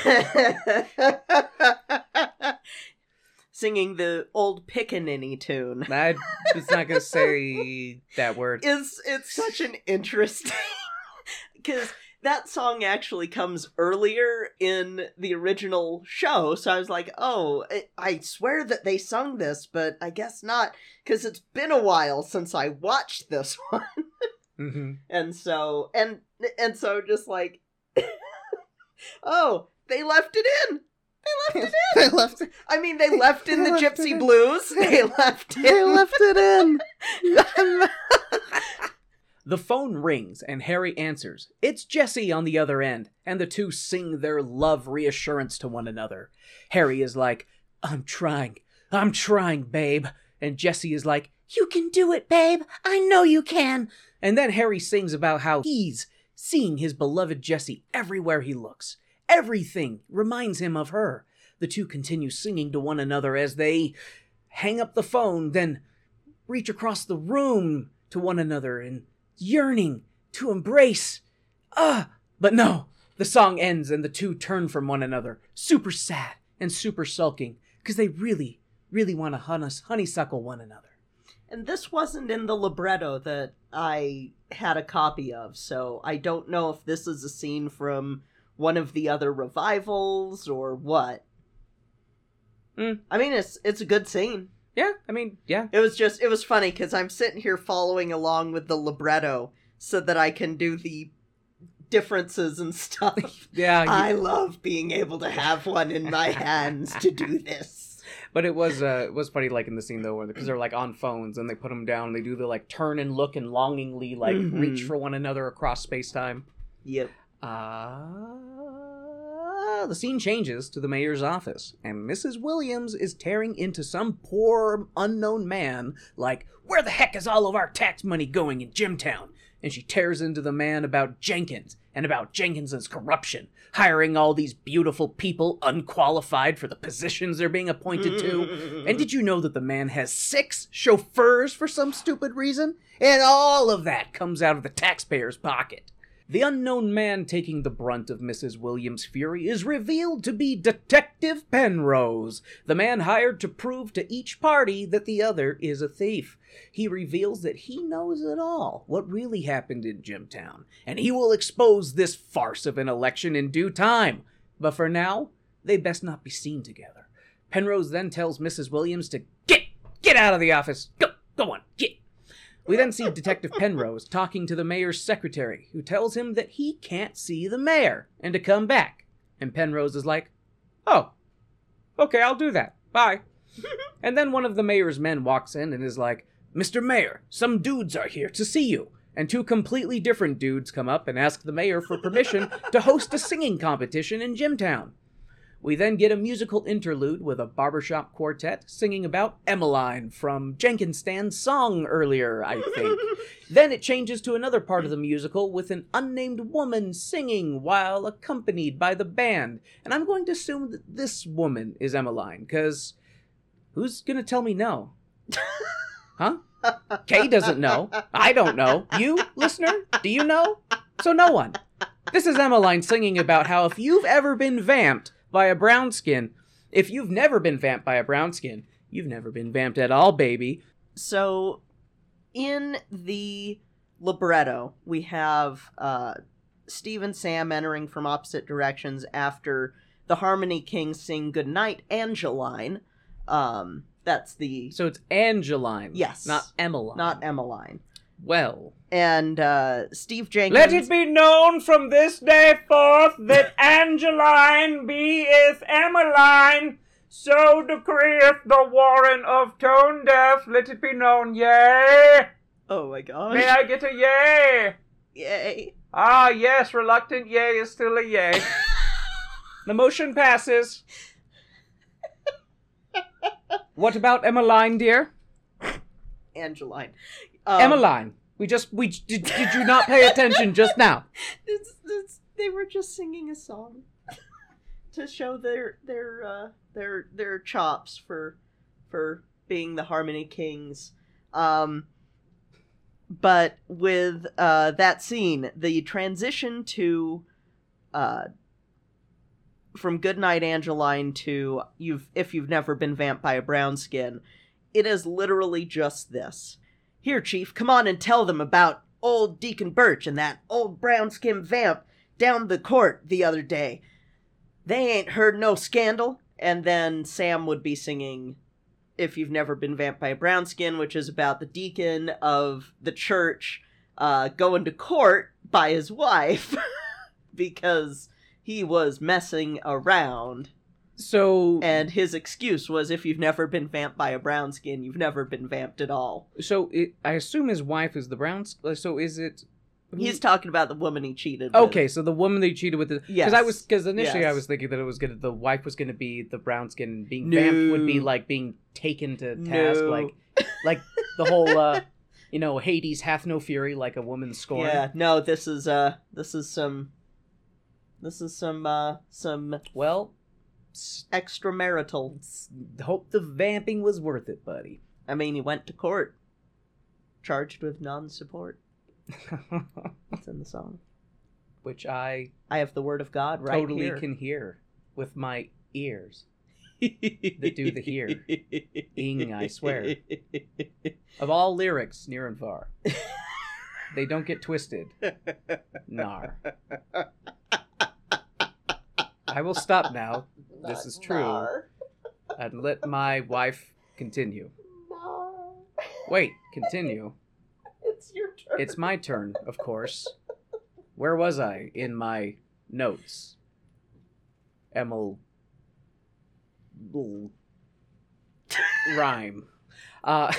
singing the old pickaninny tune. I was not going to say that word. Is it's such an interesting because that song actually comes earlier in the original show, so I was like, oh, I, I swear that they sung this, but I guess not, because it's been a while since I watched this one. Mm-hmm. And so, and and so just like, oh, they left it in. They left it in. They left it. I mean, they left in They the left it Gypsy in. Blues. They left it. They left it in. The phone rings and Harry answers. It's Jessie on the other end, and the two sing their love reassurance to one another. Harry is like, I'm trying. I'm trying, babe. And Jessie is like, you can do it, babe. I know you can. And then Harry sings about how he's seeing his beloved Jessie everywhere he looks. Everything reminds him of her. The two continue singing to one another as they hang up the phone, then reach across the room to one another and yearning to embrace. Ah! But no, the song ends and the two turn from one another, super sad and super sulking, because they really, really want to hun- honeysuckle one another. And this wasn't in the libretto that I had a copy of, so I don't know if this is a scene from one of the other revivals or what. Mm. I mean, it's it's a good scene. Yeah, I mean, yeah. It was just, it was funny because I'm sitting here following along with the libretto so that I can do the differences and stuff. Yeah. You... I love being able to have one in my hands to do this. But it was uh, it was funny, like, in the scene, though, where because they're, like, on phones, and they put them down, and they do the, like, turn and look and longingly, like, Mhm. reach for one another across space-time. Yep. Uh, the scene changes to the mayor's office, and Missus Williams is tearing into some poor, unknown man, like, where the heck is all of our tax money going in Jimtown? And she tears into the man about Jenkins, and about Jenkins's corruption, hiring all these beautiful people unqualified for the positions they're being appointed to. And did you know that the man has six chauffeurs for some stupid reason? And all of that comes out of the taxpayer's pocket. The unknown man taking the brunt of Missus Williams' fury is revealed to be Detective Penrose, the man hired to prove to each party that the other is a thief. He reveals that he knows it all, what really happened in Jimtown, and he will expose this farce of an election in due time. But for now, they best not be seen together. Penrose then tells Missus Williams to get, get out of the office. Go, go on, get. We then see Detective Penrose talking to the mayor's secretary, who tells him that he can't see the mayor and to come back. And Penrose is like, oh, okay, I'll do that. Bye. And then one of the mayor's men walks in and is like, Mister Mayor, some dudes are here to see you. And two completely different dudes come up and ask the mayor for permission to host a singing competition in Jimtown. We then get a musical interlude with a barbershop quartet singing about Emmeline from Jenkins Stan's song earlier, I think. Then it changes to another part of the musical with an unnamed woman singing while accompanied by the band. And I'm going to assume that this woman is Emmeline, because who's going to tell me no? Huh? Kay doesn't know. I don't know. You, listener? Do you know? So no one. This is Emmeline singing about how if you've ever been vamped by a brown skin, if you've never been vamped by a brown skin, you've never been vamped at all, baby. So, in the libretto, we have uh, Steve and Sam entering from opposite directions after the Harmony Kings sing Goodnight, Angeline. Um, that's the... So it's Angeline. Yes. Not Emmeline. Not Emmeline. Well... And uh, Steve Jenkins... Let it be known from this day forth that Angeline beeth Emmeline, so decreeth the Warren of Tone Deaf. Let it be known, yea. Oh my gosh. May I get a yea? Yay. Ah, yes, reluctant yea is still a yea. The motion passes. What about Emmeline, dear? Angeline. Um, Emmeline. We just, we, did, did you not pay attention just now? It's, it's, they were just singing a song to show their, their, uh, their, their chops for, for being the Harmony Kings. Um, but with, uh, that scene, the transition to, uh, from Goodnight Angeline to you've, if you've never been vamped by a brown skin, it is literally just this. Here, Chief, come on and tell them about old Deacon Birch and that old brown-skinned vamp down the court the other day. They ain't heard no scandal. And then Sam would be singing If You've Never Been Vamped by a Brown Skin, which is about the deacon of the church uh, going to court by his wife because he was messing around. So, And his excuse was, if you've never been vamped by a brown skin, you've never been vamped at all. so it, I assume his wife is the brown. So is it? who- He's talking about the woman he cheated okay. with. So the woman they cheated with, because Yes. I was because initially I Yes. was thinking that it was gonna the wife was gonna be the brown skin, and being No. vamped would be like being taken to task, No. like like the whole uh, you know, Hades hath no fury like a woman scorned. Yeah, no, this is, uh, this is some, this is some, uh, some, Well, Extramarital. Hope the vamping was worth it, buddy. I mean, he went to court. Charged with non-support. That's in the song. Which I I have the word of God right totally here. can hear with my ears that do the hear. Ing, I swear. Of all lyrics, near and far. They don't get twisted. Nar. I will stop now. This is true. Nar. And let my wife continue. Nar. Wait, continue. It's your turn. It's my turn, of course. Where was I in my notes? Emil... Bl- Rhyme. Uh...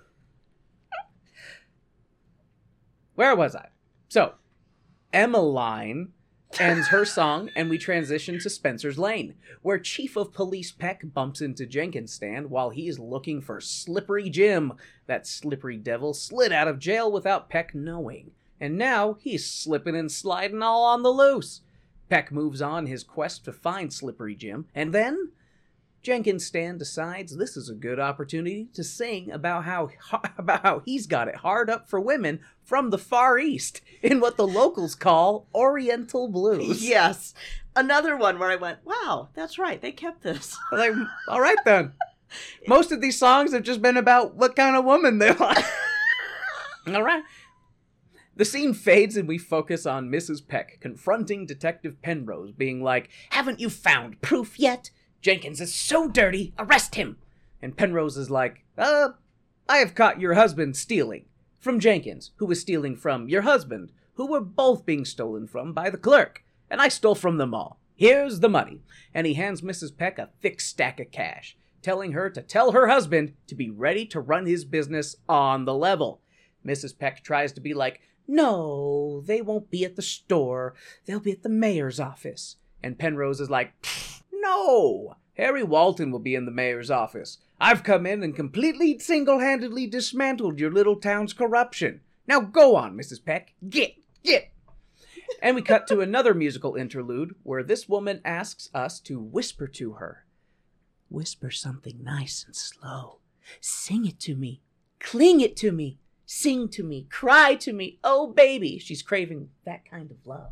Where was I? So, Emmeline ends her song, and we transition to Spencer's Lane, where Chief of Police Peck bumps into Jenkins' stand while he's looking for Slippery Jim. That slippery devil slid out of jail without Peck knowing, and now he's slipping and sliding all on the loose. Peck moves on his quest to find Slippery Jim, and then Jenkins' stand decides this is a good opportunity to sing about how about how he's got it hard up for women from the Far East in what the locals call Oriental blues. Yes. Another one where I went, wow, that's right, they kept this. Like, all right then. Most of these songs have just been about what kind of woman they are. All right. The scene fades and we focus on Missus Peck confronting Detective Penrose, being like, "Haven't you found proof yet? Jenkins is so dirty, arrest him." And Penrose is like, uh, I have caught your husband stealing from Jenkins, who was stealing from your husband, who were both being stolen from by the clerk, and I stole from them all. Here's the money. And he hands Missus Peck a thick stack of cash, telling her to tell her husband to be ready to run his business on the level. Missus Peck tries to be like, no, they won't be at the store. They'll be at the mayor's office. And Penrose is like, no, Harry Walton will be in the mayor's office. I've come in and completely single-handedly dismantled your little town's corruption. Now go on, Missus Peck. Get, get. And we cut to another musical interlude where this woman asks us to whisper to her. Whisper something nice and slow. Sing it to me. Cling it to me. Sing to me. Cry to me. Oh, baby. She's craving that kind of love.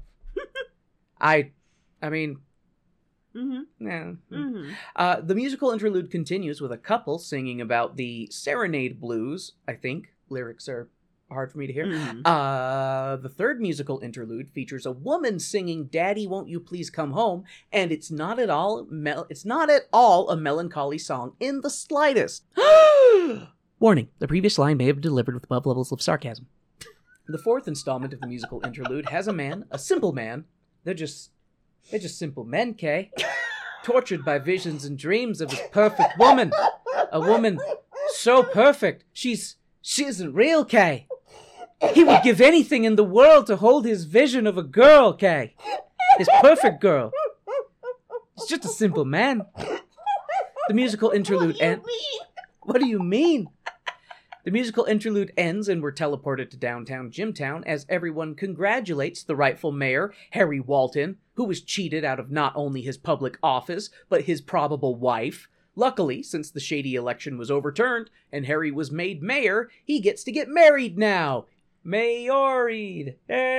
I, I mean... Mm-hmm. Yeah. Mm-hmm. Uh, the musical interlude continues with a couple singing about the Serenade Blues, I think. Lyrics are hard for me to hear. Mm-hmm. Uh, the third musical interlude features a woman singing "Daddy, Won't You Please Come Home," and it's not at all mel- it's not at all a melancholy song in the slightest. Warning, the previous line may have been delivered with above levels of sarcasm. The fourth installment of the musical interlude has a man, a simple man. They're just They're just simple men, Kay. Tortured by visions and dreams of his perfect woman. A woman so perfect, she's... she isn't real, Kay. He would give anything in the world to hold his vision of a girl, Kay. His perfect girl. He's just a simple man. The musical interlude ends... What do you mean? The musical interlude ends and we're teleported to downtown Jimtown as everyone congratulates the rightful mayor, Harry Walton, who was cheated out of not only his public office, but his probable wife. Luckily, since the shady election was overturned and Harry was made mayor, he gets to get married now. Mayoried.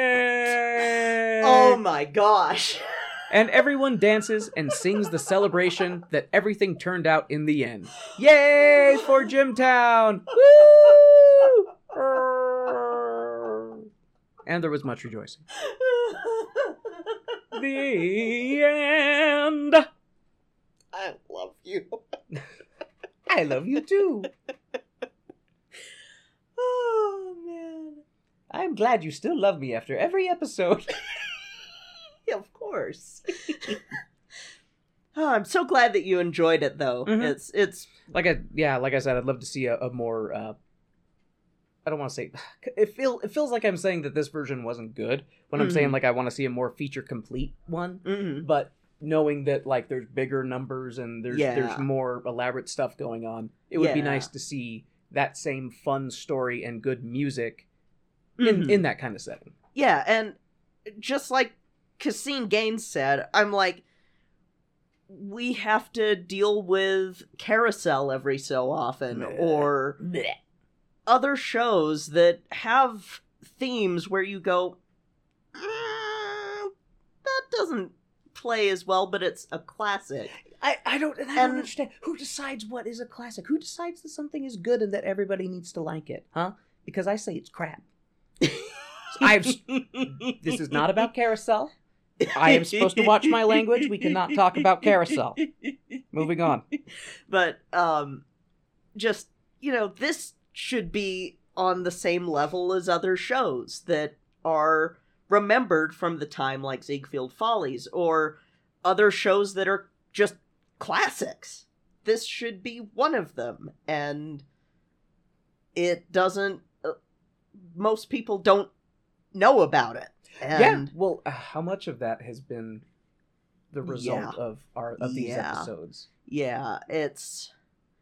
Hey! Oh my gosh. And everyone dances and sings the celebration that everything turned out in the end. Yay for Jimtown! Woo! And there was much rejoicing. The end. I love you. I love you too. Oh, man. I'm glad you still love me after every episode. Yeah, of course. Oh, I'm so glad that you enjoyed it, though. Mhm. It's it's Like I, yeah, like I said, I'd love to see a, a more. Uh, I don't want to say it. Feel it feels like I'm saying that this version wasn't good when I'm Mhm. saying like I want to see a more feature complete one. mm-hmm. But knowing that like there's bigger numbers and there's Yeah. there's more elaborate stuff going on, it would be Yeah. nice to see that same fun story and good music in Mhm. in that kind of setting. Yeah, and just like Cassine Gaines said, I'm like, we have to deal with Carousel every so often, Blech. or Blech. other shows that have themes where you go, mm, that doesn't play as well, but it's a classic. I, I don't I don't And- understand. Who decides what is a classic? Who decides that something is good and that everybody needs to like it? Huh? Because I say it's crap. I've This is not about Carousel. I am supposed to watch my language. We cannot talk about Carousel. Moving on. But, um, just, you know, this should be on the same level as other shows that are remembered from the time, like Ziegfeld Follies, or other shows that are just classics. This should be one of them, and it doesn't, uh, most people don't know about it. And Yeah. Well, uh, how much of that has been the result Yeah. of our of these Yeah. episodes? yeah, it's,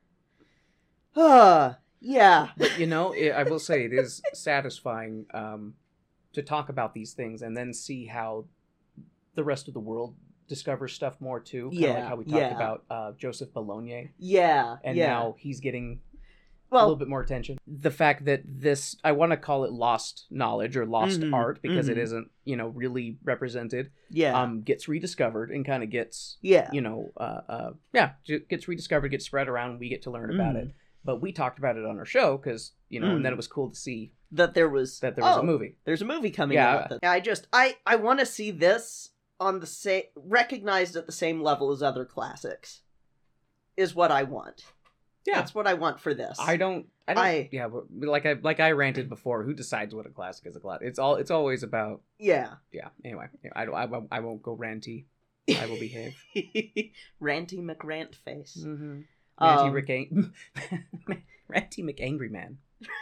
uh, yeah. But, you know, it, I will say it is satisfying um, to talk about these things and then see how the rest of the world discovers stuff more too. Kind of Yeah, like how we talked yeah. about uh, Joseph Bologna, Yeah, and yeah. now he's getting a well, little bit more attention. The fact that this, I want to call it lost knowledge or lost Mhm, art because it mhm. isn't, you know, really represented, yeah, um, gets rediscovered and kind of gets, yeah. you know, uh, uh, yeah, j- gets rediscovered, gets spread around, and we get to learn about Mhm. it. But we talked about it on our show because, you know, and then Mhm. it was cool to see That there was that there was oh, a movie. There's a movie coming Yeah. out. That, I just I I want to see this on the same recognized at the same level as other classics. Is what I want. Yeah. That's what I want for this. I don't, I don't, I- yeah, but like I like I ranted before. Who decides what a classic is a classic? It's all, it's always about, yeah. yeah. Anyway, yeah, I don't, I, won't- I won't go ranty. I will behave. Ranty McRant face. Mm-hmm. Ranty Um, Rick, Ang- Ranty McAngry Man,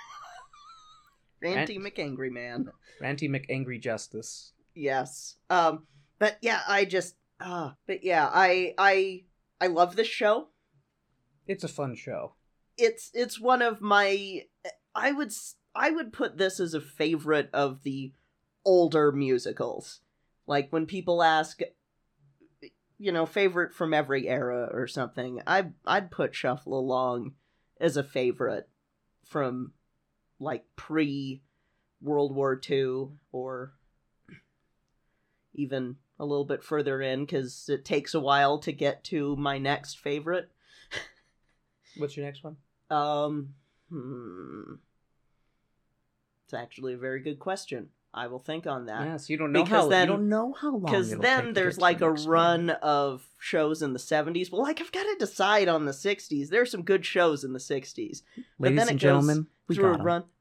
Ranty McAngry Man. Ranty McAngry Justice. Yes. Um. But yeah, I just. Uh, but yeah, I I I love this show. It's a fun show. It's it's one of my. I would s- I would put this as a favorite of the older musicals. Like when people ask, you know, favorite from every era or something, I I'd put Shuffle Along as a favorite from like pre World War Two or even a little bit further in because it takes a while to get to my next favorite. What's your next one? Um, hmm. It's actually a very good question. I will think on that. Yeah, so you don't know because how then- you don't know how long. Because it'll then take to there's get to like the a next run one. of shows in the seventies. Well, like I've got to decide on the sixties. There's some good shows in the sixties. But Ladies then it and goes gentlemen, we through got a 'em. run.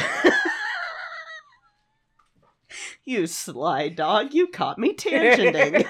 You sly dog, you caught me tangenting.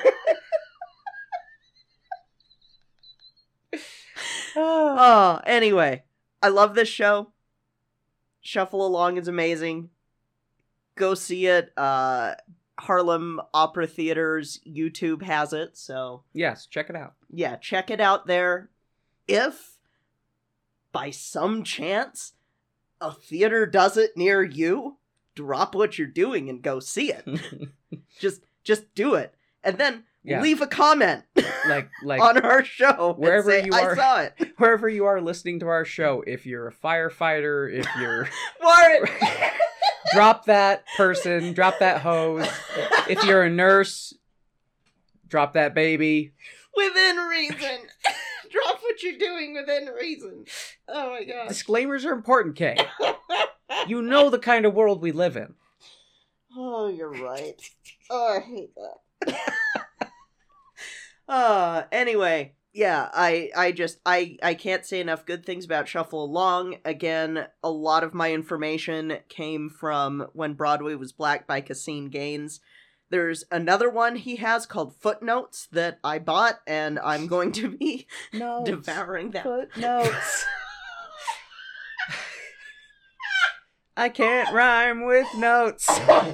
Oh, anyway, I love this show. Shuffle Along is amazing. Go see it. Uh, Harlem Opera Theater's YouTube has it, so Yes, check it out. yeah, check it out there. If, by some chance, a theater does it near you, drop what you're doing and go see it. just, just do it, and then Yeah. leave a comment like like on our show and wherever say, you I are." saw it. wherever you are listening to our show, if you're a firefighter, if you're Warren. drop that person, drop that hose. If you're a nurse, drop that baby. Within reason. Drop what you're doing within reason. Oh my gosh. Disclaimers are important, Kay. You know the kind of world we live in. Oh, you're right. Oh, I hate that. uh, anyway, yeah, I, I just, I, I can't say enough good things about Shuffle Along. Again, a lot of my information came from When Broadway Was Black by Cassine Gaines. There's another one he has called Footnotes that I bought, and I'm going to be No. devouring that. Footnotes. I can't rhyme with notes.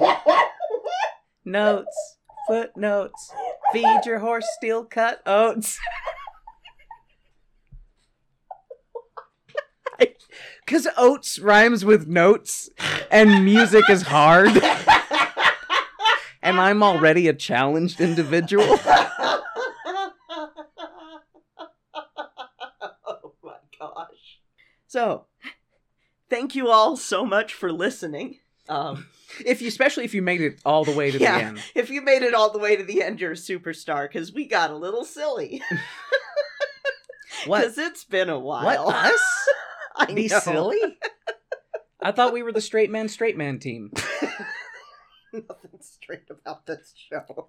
Notes. Footnotes. Feed your horse steel cut oats. Because oats rhymes with notes, and music is hard. And I'm already a challenged individual. So, thank you all so much for listening. Um, If you, especially if you made it all the way to yeah, the end. if you made it all the way to the end, you're a superstar, because we got a little silly. What? Because it's been a while. What, us? I Be know. silly? I thought we were the straight man, straight man team. Nothing straight about this show.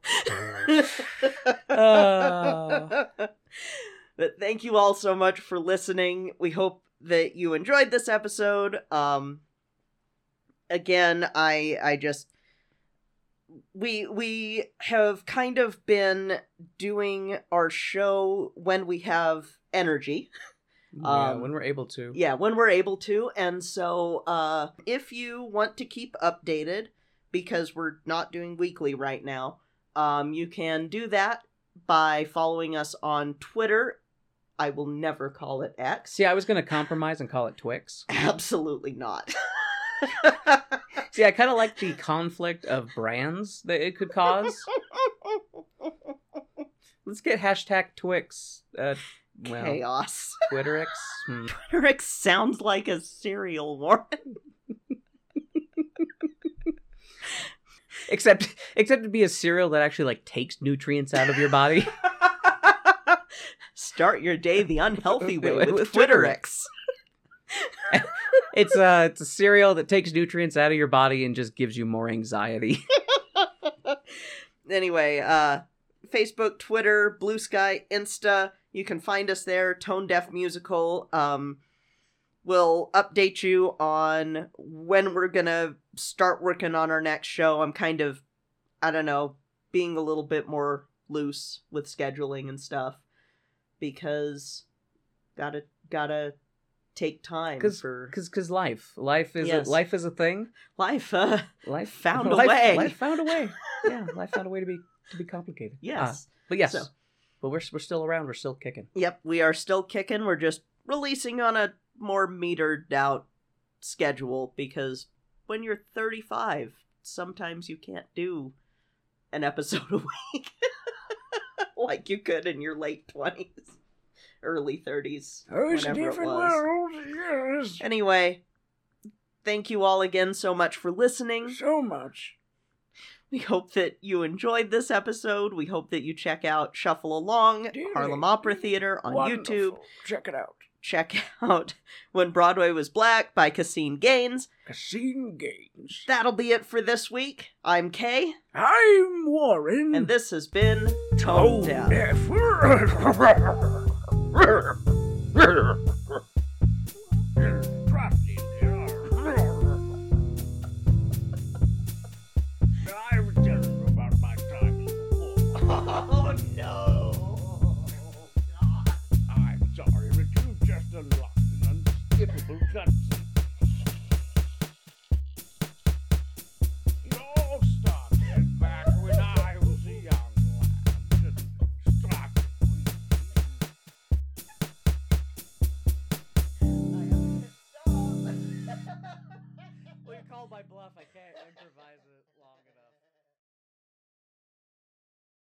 Uh. But thank you all so much for listening. We hope that you enjoyed this episode. Um, again, I I just we we have kind of been doing our show when we have energy. Yeah, Um, when we're able to. Yeah, when we're able to. And so uh, if you want to keep updated, because we're not doing weekly right now, um, you can do that by following us on Twitter. I will never call it X. See, I was going to compromise and call it Twix. Absolutely not. See, I kind of like the conflict of brands that it could cause. Let's get hashtag Twix. Uh, well, Chaos. Twitterix. Hmm. Twitterix sounds like a cereal, Warren. Except, except to be a cereal that actually like takes nutrients out of your body. Start your day the unhealthy way with, With Twitterix. It's a, it's a cereal that takes nutrients out of your body and just gives you more anxiety. Anyway, uh, Facebook, Twitter, Blue Sky, Insta. You can find us there. Tone Deaf Musical. Um, we'll update you on when we're gonna start working on our next show. I'm kind of, I don't know, being a little bit more loose with scheduling and stuff because gotta gotta take time Cause, for cause, cause life, life is Yes. a, life is a thing. life. Uh, Life Found a life, way. Life found a way. Yeah, life found a way to be to be complicated. yes. Uh, but yes, So- but we're we're still around. We're still kicking. Yep, we are still kicking. We're just releasing on a more metered out schedule because when you're thirty-five, sometimes you can't do an episode a week like you could in your late twenties, early thirties, whenever it was. yes. Anyway, thank you all again so much for listening. So much. We hope that you enjoyed this episode. We hope that you check out Shuffle Along, Dearly, Harlem Opera Theater on Wonderful. YouTube. Check it out. Check out When Broadway Was Black by Cassine Gaines. Cassine Gaines. That'll be it for this week. I'm Kay, I'm Warren. and this has been Tone Deaf. Dropped in there. I was telling you about my time before. Oh no! I'm sorry, but you've just unlocked an unskippable cutscene. It all started back when I was a young lad. It started when... Well, you called my bluff. I can't improvise.